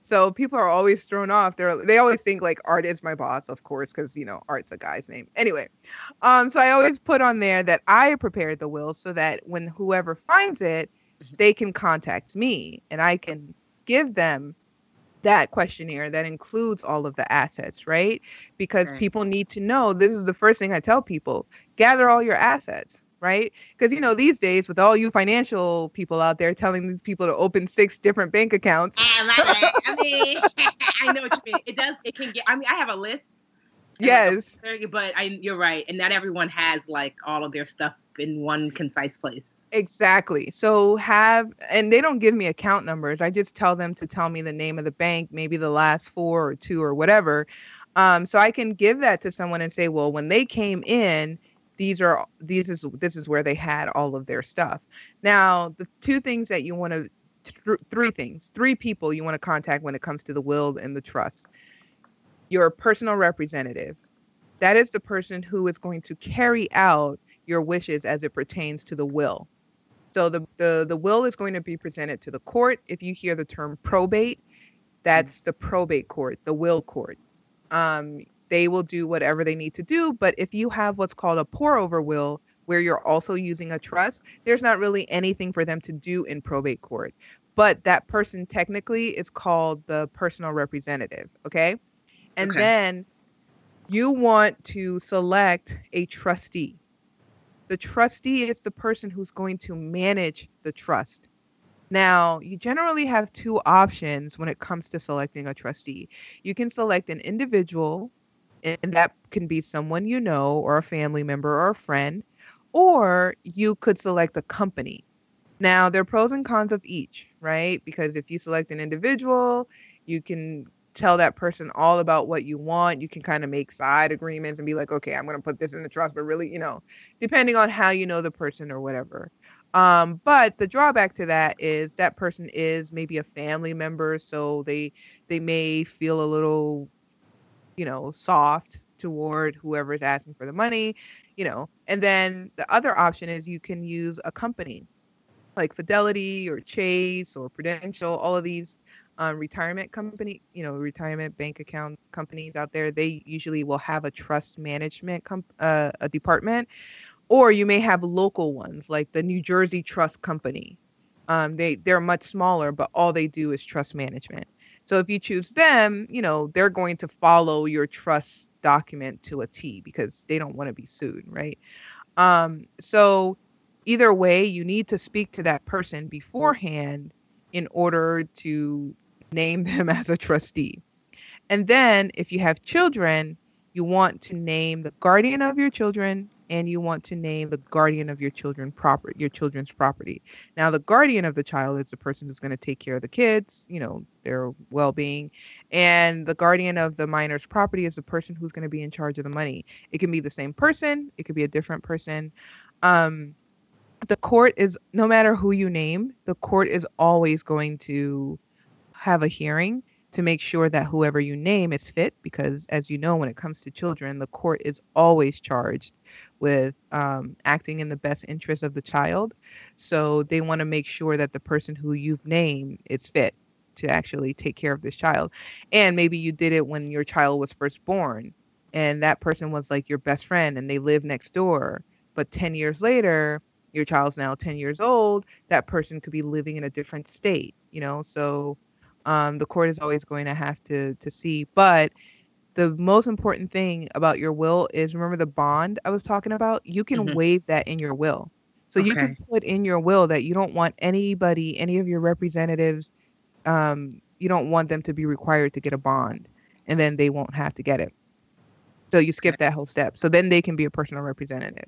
So people are always thrown off. They're they always think like Art is my boss, of course, because you know Art's a guy's name. Anyway, um, so I always put on there that I prepared the will so that when whoever finds it, they can contact me and I can give them that questionnaire that includes all of the assets, right? Because
Right.
people need to know. This is the first thing I tell people: gather all your assets. Right? Because, you know, these days with all you financial people out there telling these people to open six different bank accounts.
Ah, right, right. I mean, I know what you mean. It does, it can get, I mean, I have a list. and,
Yes.
like, a- but I, you're right. And not everyone has like all of their stuff in one concise place.
Exactly. So have, and they don't give me account numbers. I just tell them to tell me the name of the bank, maybe the last four or two or whatever. Um, so I can give that to someone and say, well, when they came in, these are these is this is where they had all of their stuff. Now, the two things that you want to th- three things, three people you want to contact when it comes to the will and the trust. Your personal representative. That is the person who is going to carry out your wishes as it pertains to the will. So the, the, the will is going to be presented to the court. If you hear the term probate, that's the probate court, the will court. Um, they will do whatever they need to do. But if you have what's called a pour over will, where you're also using a trust, there's not really anything for them to do in probate court. But that person technically is called the personal representative. Okay. And
Okay.
then you want to select a trustee. The trustee is the person who's going to manage the trust. Now, you generally have two options when it comes to selecting a trustee. You can select an individual, and that can be someone you know, or a family member, or a friend, or you could select a company. Now, there are pros and cons of each, right? Because if you select an individual, you can tell that person all about what you want. You can kind of make side agreements and be like, okay, I'm going to put this in the trust, but really, you know, depending on how you know the person or whatever. Um, but the drawback to that is that person is maybe a family member, so they they may feel a little, you know, soft toward whoever is asking for the money, you know. And then the other option is you can use a company like Fidelity or Chase or Prudential, all of these um, retirement company, you know, retirement bank accounts companies out there. They usually will have a trust management comp- uh, a department. Or you may have local ones like the New Jersey Trust Company. Um, they, they're much smaller, but all they do is trust management. So if you choose them, you know, they're going to follow your trust document to a T because they don't want to be sued, right? Um, so either way, you need to speak to that person beforehand in order to name them as a trustee. And then if you have children, you want to name the guardian of your children, and you want to name the guardian of your children property, your children's property. Now, the guardian of the child is the person who's going to take care of the kids, you know, their well-being. And the guardian of the minor's property is the person who's going to be in charge of the money. It can be the same person. It could be a different person. Um, the court is, no matter who you name, the court is always going to have a hearing to make sure that whoever you name is fit, because as you know, when it comes to children, the court is always charged with um, acting in the best interest of the child. So they want to make sure that the person who you've named is fit to actually take care of this child. And maybe you did it when your child was first born, and that person was like your best friend and they live next door. But ten years later, your child's now ten years old, that person could be living in a different state, you know? So Um, the court is always going to have to to see. But the most important thing about your will is, remember the bond I was talking about? You can
Mhm.
waive that in your will. So you can
Okay.
put in your will that you don't want anybody, any of your representatives, um, you don't want them to be required to get a bond, and then they won't have to get it. So you skip that whole step. So then they can be a personal representative.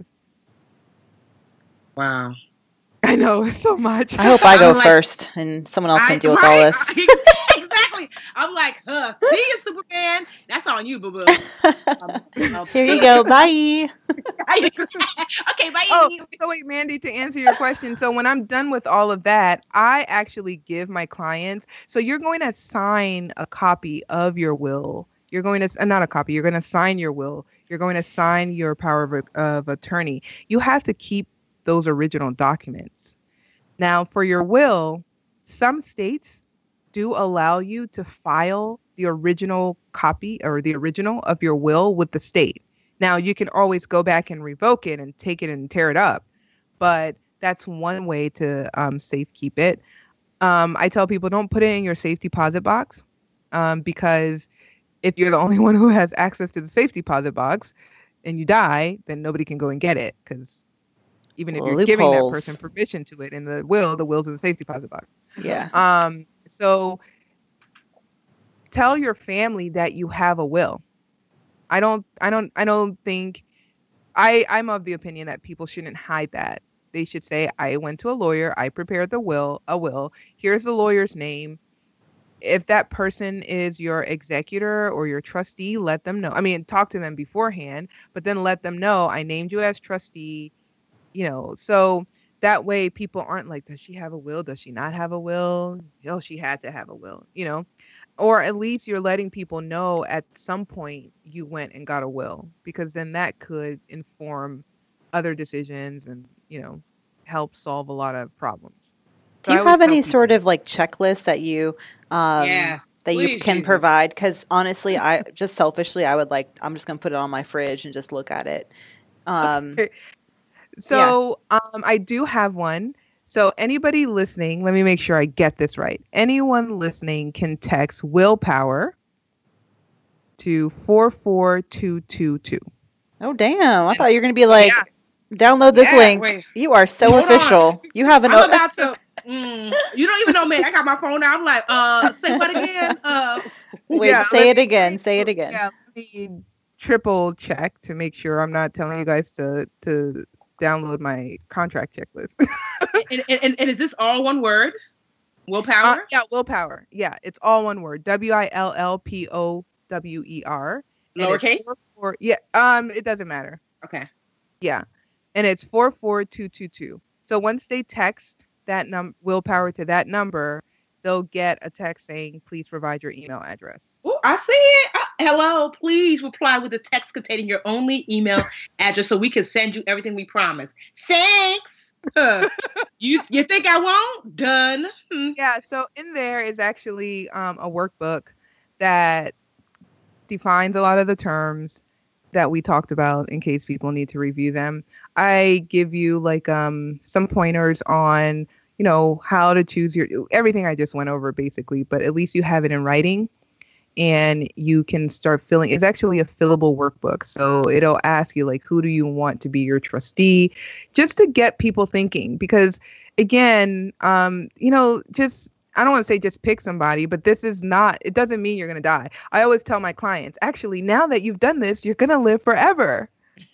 Wow.
I know, it's so much.
I hope I go
I'm like-
first and someone else can
I-
deal with all
right?
this.
Exactly. I'm like, huh, see you, Superman. That's on you, boo boo. Um,
Here you go. Bye.
Okay, bye.
Oh, so wait, Mandy, to answer your question. So when I'm done with all of that, I actually give my clients, so you're going to sign a copy of your will. You're going to, uh, not a copy, you're going to sign your will. You're going to sign your power of, of attorney. You have to keep those original documents. Now, for your will, some states do allow you to file the original copy or the original of your will with the state. Now, you can always go back and revoke it and take it and tear it up, but that's one way to um, safe keep it. Um, I tell people, don't put it in your safe deposit box um, because if you're the only one who has access to the safe deposit box and you die, then nobody can go and get it, because even if you're
Loopholes.
giving that person permission to it in the will, the will's in the safe deposit box.
Yeah.
Um. So tell your family that you have a will. I don't. I don't. I don't think. I. I'm of the opinion that people shouldn't hide that. They should say, "I went to a lawyer. I prepared the will. A will. Here's the lawyer's name." If that person is your executor or your trustee, let them know. I mean, talk to them beforehand, but then let them know, I named you as trustee. You know, so that way people aren't like, does she have a will? Does she not have a will? Oh, she had to have a will, you know, or at least you're letting people know at some point you went and got a will, because then that could inform other decisions and, you know, help solve a lot of problems.
Do you have any sort of like checklist that you um,
yes,
that you
please,
can
Jesus.
provide? Because honestly, I just selfishly, I would like, I'm just going to put it on my fridge and just look at it. Um,
okay. So yeah. um, I do have one. So anybody listening, let me make sure I get this right. Anyone listening can text willpower to four four two two two.
Oh, damn. I thought you were going to be like,
yeah.
download this
Yeah,
link.
wait.
You are so
Hold
official.
on.
You have an...
I'm
o-
about to... Mm, you don't even know me. I got my phone out. I'm like, uh, say what again? Uh,
Wait,
yeah,
say it
me,
again. Say it again.
Yeah, let me triple check to make sure I'm not telling you guys to to download my contract checklist.
and, and, and, and is this all one word? Willpower?
Uh, yeah, willpower. Yeah, it's all one word. W I L L P O W E R.
Lowercase?
Four, four, yeah, um, it doesn't matter.
Okay.
Yeah, and it's four four two two two. So once they text that num willpower to that number, they'll get a text saying, please provide your email address.
Oh, I see it. Uh, hello, please reply with a text containing your only email address so we can send you everything we promised. Thanks. Uh, you you think I won't? Done. Hmm.
Yeah, so in there is actually um, a workbook that defines a lot of the terms that we talked about in case people need to review them. I give you like um, some pointers on, you know, how to choose your, everything I just went over basically, but at least you have it in writing and you can start filling. It's actually a fillable workbook. So it'll ask you like, who do you want to be your trustee? Just to get people thinking, because again, um, you know, just, I don't want to say just pick somebody, but this is not, it doesn't mean you're going to die. I always tell my clients, actually, now that you've done this, you're going to live forever.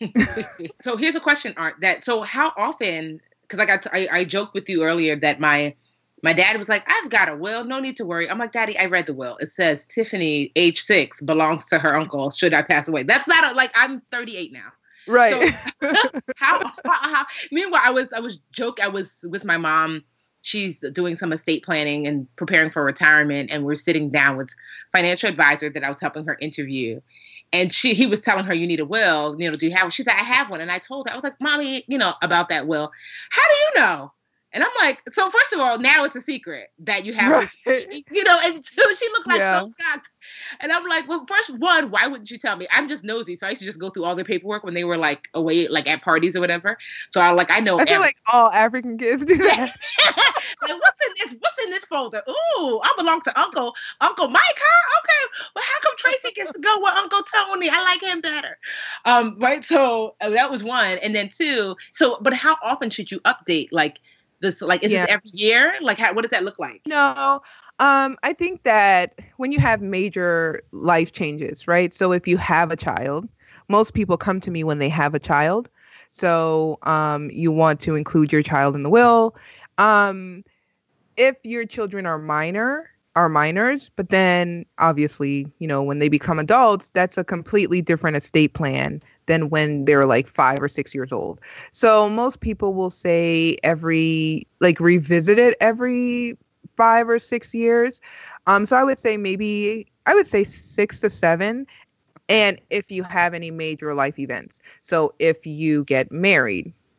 So here's a question, Art, that, so how often, because I got, to, I, I joked with you earlier that my, my dad was like, I've got a will, no need to worry. I'm like, Daddy, I read the will. It says Tiffany, age six, belongs to her uncle should I pass away. That's not a, like, I'm thirty-eight now.
Right.
So, how, how, how, meanwhile, I was, I was joke. I was with my mom. She's doing some estate planning and preparing for retirement. And we're sitting down with financial advisor that I was helping her interview. And she, he was telling her, you need a will, you know, do you have one? She said, I have one. And I told her, I was like, Mommy, you know, about that will. How do you know? And I'm like, so first of all, now it's a secret that you have
right.
this, you know, and two, she looked like
yeah.
so shocked. And I'm like, well, first one, why wouldn't you tell me? I'm just nosy. So I used to just go through all their paperwork when they were like away, like at parties or whatever. So I like, I know.
I feel every- like all African kids do that.
Like, what's in this? What's in this folder? Ooh, I belong to Uncle, Uncle Mike, huh? Okay. Well, how come Tracy gets to go with Uncle Tony? I like him better. Um, right. So uh, that was one. And then two, so, but how often should you update? Like, This, like, is yeah. this every year? Like, how, what does that look like?
No, um, I think that when you have major life changes, right? So if you have a child, most people come to me when they have a child. So um, you want to include your child in the will. Um, if your children are minor, are minors, but then obviously, you know, when they become adults, that's a completely different estate plan than when they're like five or six years old. So most people will say every, like revisit it every five or six years. Um, so I would say maybe, I would say six to seven. And if you have any major life events. So if you get married,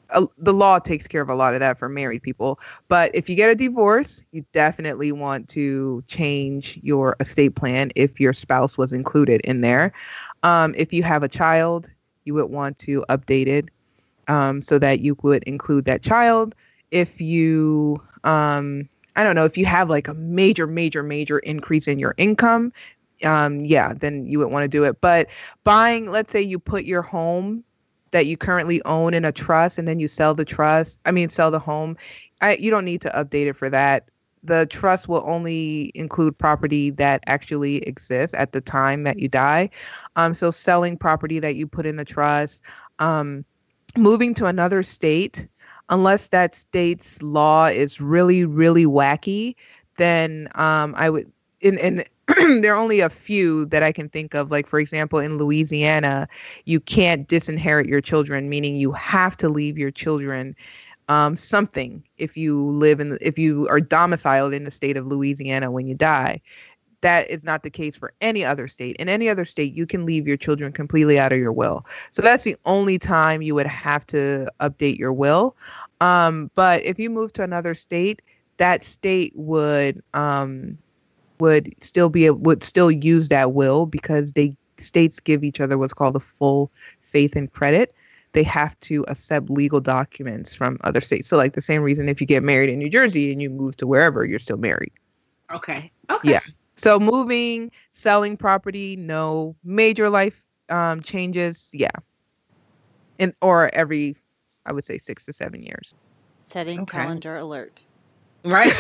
uh, the law takes care of a lot of that for married people. But if you get a divorce, you definitely want to change your estate plan if your spouse was included in there. Um, if you have a child, you would want to update it um, so that you would include that child. If you, um, I don't know, if you have like a major, major, major increase in your income, um, yeah, then you would want to do it. But buying, let's say you put your home that you currently own in a trust and then you sell the trust, I mean, sell the home, I, you don't need to update it for that. The trust will only include property that actually exists at the time that you die. Um, so selling property that you put in the trust, um, moving to another state, unless that state's law is really, really wacky, then um, I would, in, in there are only a few that I can think of. Like, for example, in Louisiana, you can't disinherit your children, meaning you have to leave your children um, something if you live in, if you are domiciled in the state of Louisiana when you die. That is not the case for any other state. In any other state, you can leave your children completely out of your will. So that's the only time you would have to update your will. Um, but if you move to another state, that state would um, would still be would still use that will, because they states give each other what's called a full faith and credit. They have to accept legal documents from other states. So like the same reason if you get married in New Jersey and you move to wherever, you're still married.
Okay. Okay.
Yeah. So moving, selling property, no major life um, changes. Yeah. And or every, I would say six to seven years.
Setting
Okay.
calendar alert.
Right.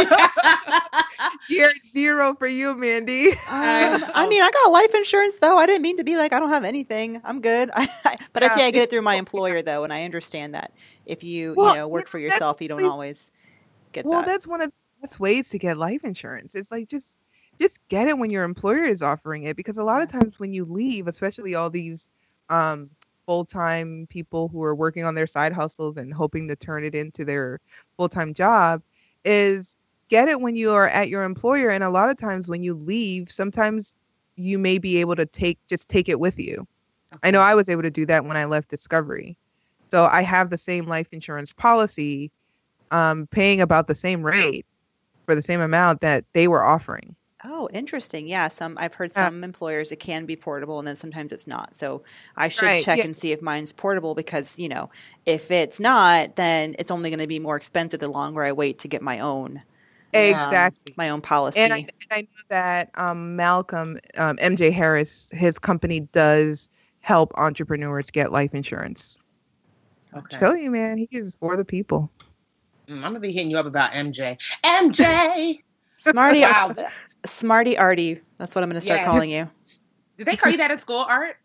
Year zero for you, Mandy.
Um, I mean, I got life insurance though. I didn't mean to be like I don't have anything. I'm good. I, I, but I
Yeah.
see I get it through my employer though, and I understand that if you
Well,
you know work for
that's
yourself, you don't
like-
always get
Well,
that.
that's one of the best ways to get life insurance. It's like just just get it when your employer is offering it, because a lot of times when you leave, especially all these um, full-time people who are working on their side hustles and hoping to turn it into their full-time job, is get it when you are at your employer. And a lot of times when you leave, sometimes you may be able to take just take it with you. I know I was able to do that when I left Discovery. So I have the same life insurance policy, um, paying about the same rate for the same amount that they were offering.
Oh, interesting. Yeah, some I've heard
Yeah.
some employers it can be portable, and then sometimes it's not. So I should
Right,
check
yeah.
and see if mine's portable, because you know if it's not, then it's only going to be more expensive the longer I wait to get my own
Exactly.
my own policy.
And I, and I know that um, Malcolm, um, M J Harris, his company does help entrepreneurs get life insurance.
Okay.
I'm telling you, man, he is for the people.
Mm, I'm gonna be hitting you up about M J. M J.
Smarty,
Wow.
Smarty Artie. That's what I'm going to start
Yeah.
calling you.
Did they call you that at school, Art?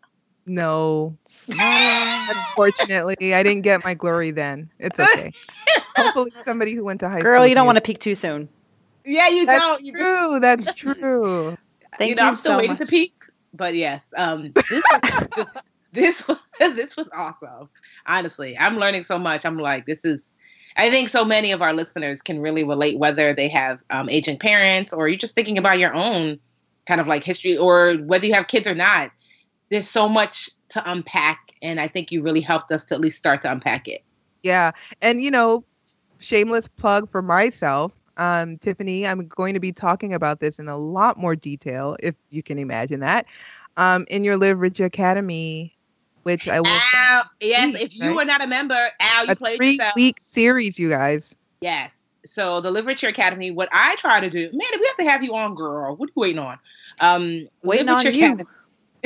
No,
Smarty.
unfortunately, I didn't get my glory then. It's okay. Hopefully, somebody who went to high school.
Girl, you don't
can-
want to peak too soon.
Yeah, you
That's
don't. You,
true. That's true.
Thank
you know,
you
I'm still
so
waiting
much.
to peak, but yes, um, this was, this was this was awesome. Honestly, I'm learning so much. I'm like, this is. I think so many of our listeners can really relate, whether they have um, aging parents or you're just thinking about your own kind of like history, or whether you have kids or not. There's so much to unpack, and I think you really helped us to at least start to unpack it.
Yeah. And, you know, shameless plug for myself. Um, Tiffany, I'm going to be talking about this in a lot more detail, if you can imagine that, um, in your Live Rich Academy, which I will.
Al, yes,
week,
if you
right?
are not a member, Al, you
a
played
three
yourself.
week series, you guys.
Yes. So the Live Richer Academy, what I try to do, man, we have to have you on, girl. What are you waiting on? Um,
Waiting
Live
on
Richer
you.
Academy- you,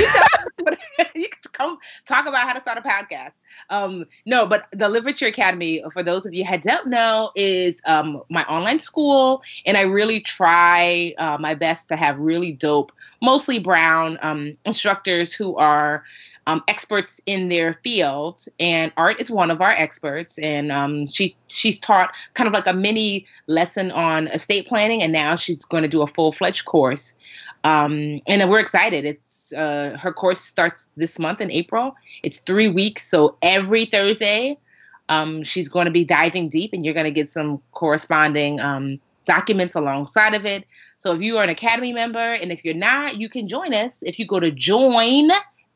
can, you can come talk about how to start a podcast. Um, no, but the Live Richer Academy, for those of you who don't know, is um, my online school, and I really try uh, my best to have really dope, mostly brown um, instructors who are Um, experts in their field, and Art is one of our experts. And um, she she's taught kind of like a mini lesson on estate planning, and now she's going to do a full fledged course. Um, and we're excited. It's uh, her course starts this month in April. It's three weeks, so every Thursday, um, she's going to be diving deep, and you're going to get some corresponding um, documents alongside of it. So if you are an Academy member, and if you're not, you can join us if you go to join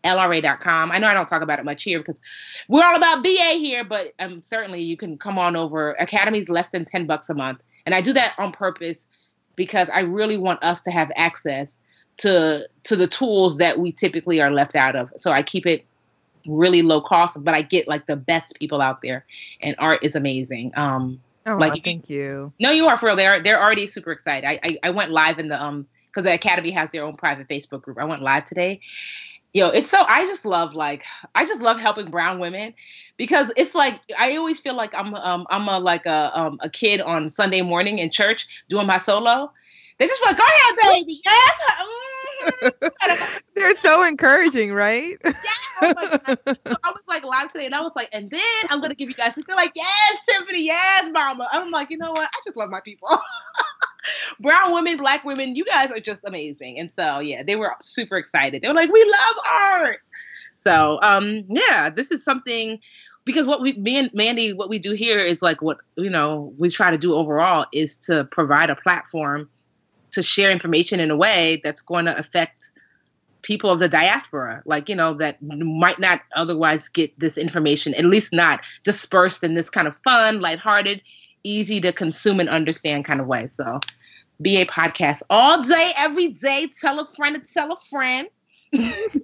L R A dot com. I know I don't talk about it much here because we're all about B A here, but um, certainly you can come on over. Academy's less than ten bucks a month. And I do that on purpose because I really want us to have access to to the tools that we typically are left out of. So I keep it really low cost, but I get like the best people out there, and art is amazing. Um,
oh,
like
thank you.
No, you are for real. They're they're already super excited. I I, I went live in the um because the Academy has their own private Facebook group. I went live today. Yo, it's so I just love like I just love helping brown women because it's like I always feel like I'm um I'm a like a um a kid on Sunday morning in church doing my solo. They just like, go ahead, baby. Yes. Mm-hmm.
They're so encouraging, right?
Yeah. Oh my God. So I was like live today and I was like, and then I'm going to give you guys, they're like, yes, Tiffany, yes, mama. I'm like, you know what? I just love my people. Brown women, black women, you guys are just amazing. And so, yeah, they were super excited. They were like, we love art. So, um, yeah, this is something, because what we, me and Mandy, what we do here is like what, you know, we try to do overall is to provide a platform to share information in a way that's going to affect people of the diaspora, like, you know, that might not otherwise get this information, at least not dispersed in this kind of fun, lighthearted, easy to consume and understand kind of way. So B A podcast all day, every day. Tell a friend to tell a friend. Mandy,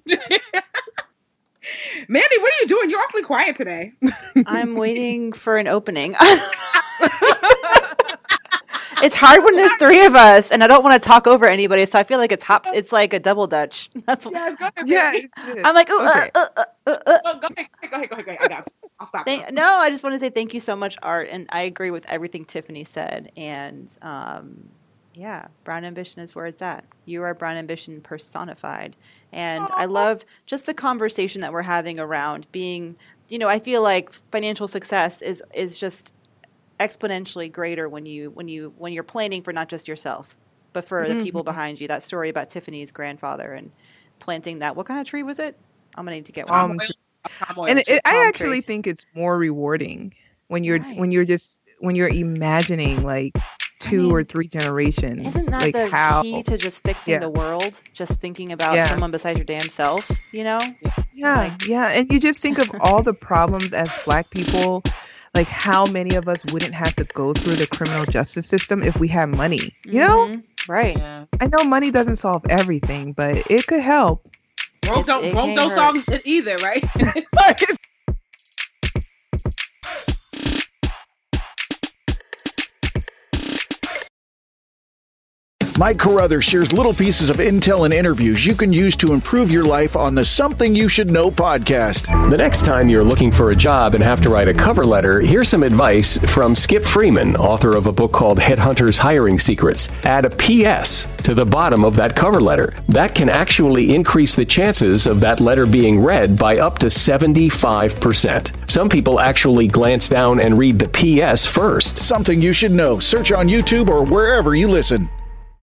what are you doing? You're awfully quiet today.
I'm waiting for an opening. It's hard when there's three of us, and I don't want to talk over anybody, so I feel like it's hops. It's like a double dutch. That's what.
Yeah, go ahead.
Yeah, it's, it's,
I'm like, ooh,
okay.
uh, uh, uh, uh.
Oh, go ahead, go ahead, go ahead, go ahead. I got it. I'll stop.
Thank, no, I just want to say thank you so much, Art, and I agree with everything Tiffany said. And um, yeah, Brown Ambition is where it's at. You are Brown Ambition personified, and I love just the conversation that we're having around being. You know, I feel like financial success is is just exponentially greater when you when you when you're planning for not just yourself but for mm-hmm. the people behind you. That story about Tiffany's grandfather and planting that, what kind of tree was it? I'm gonna need to get one.
Um, and it, it, I actually tree. think it's more rewarding when you're right. when you're just when you're imagining like two I mean, or three generations.
Isn't that
like
the
how,
key to just fixing
yeah.
the world? Just thinking about
yeah.
someone besides your damn self, you know?
Yeah, like, yeah. And you just think of all the problems as Black people. Like how many of us wouldn't have to go through the criminal justice system if we had money, you know?
Mm-hmm. Right.
Yeah.
I know money doesn't solve everything, but it could help.
Broke don't, broke don't solve it either, right?
Mike Carruthers shares little pieces of intel and interviews you can use to improve your life on the Something You Should Know podcast.
The next time you're looking for a job and have to write a cover letter, here's some advice from Skip Freeman, author of a book called Headhunters Hiring Secrets. Add a P S to the bottom of that cover letter. That can actually increase the chances of that letter being read by up to seventy-five percent. Some people actually glance down and read the P S first.
Something You Should Know. Search on YouTube or wherever you listen.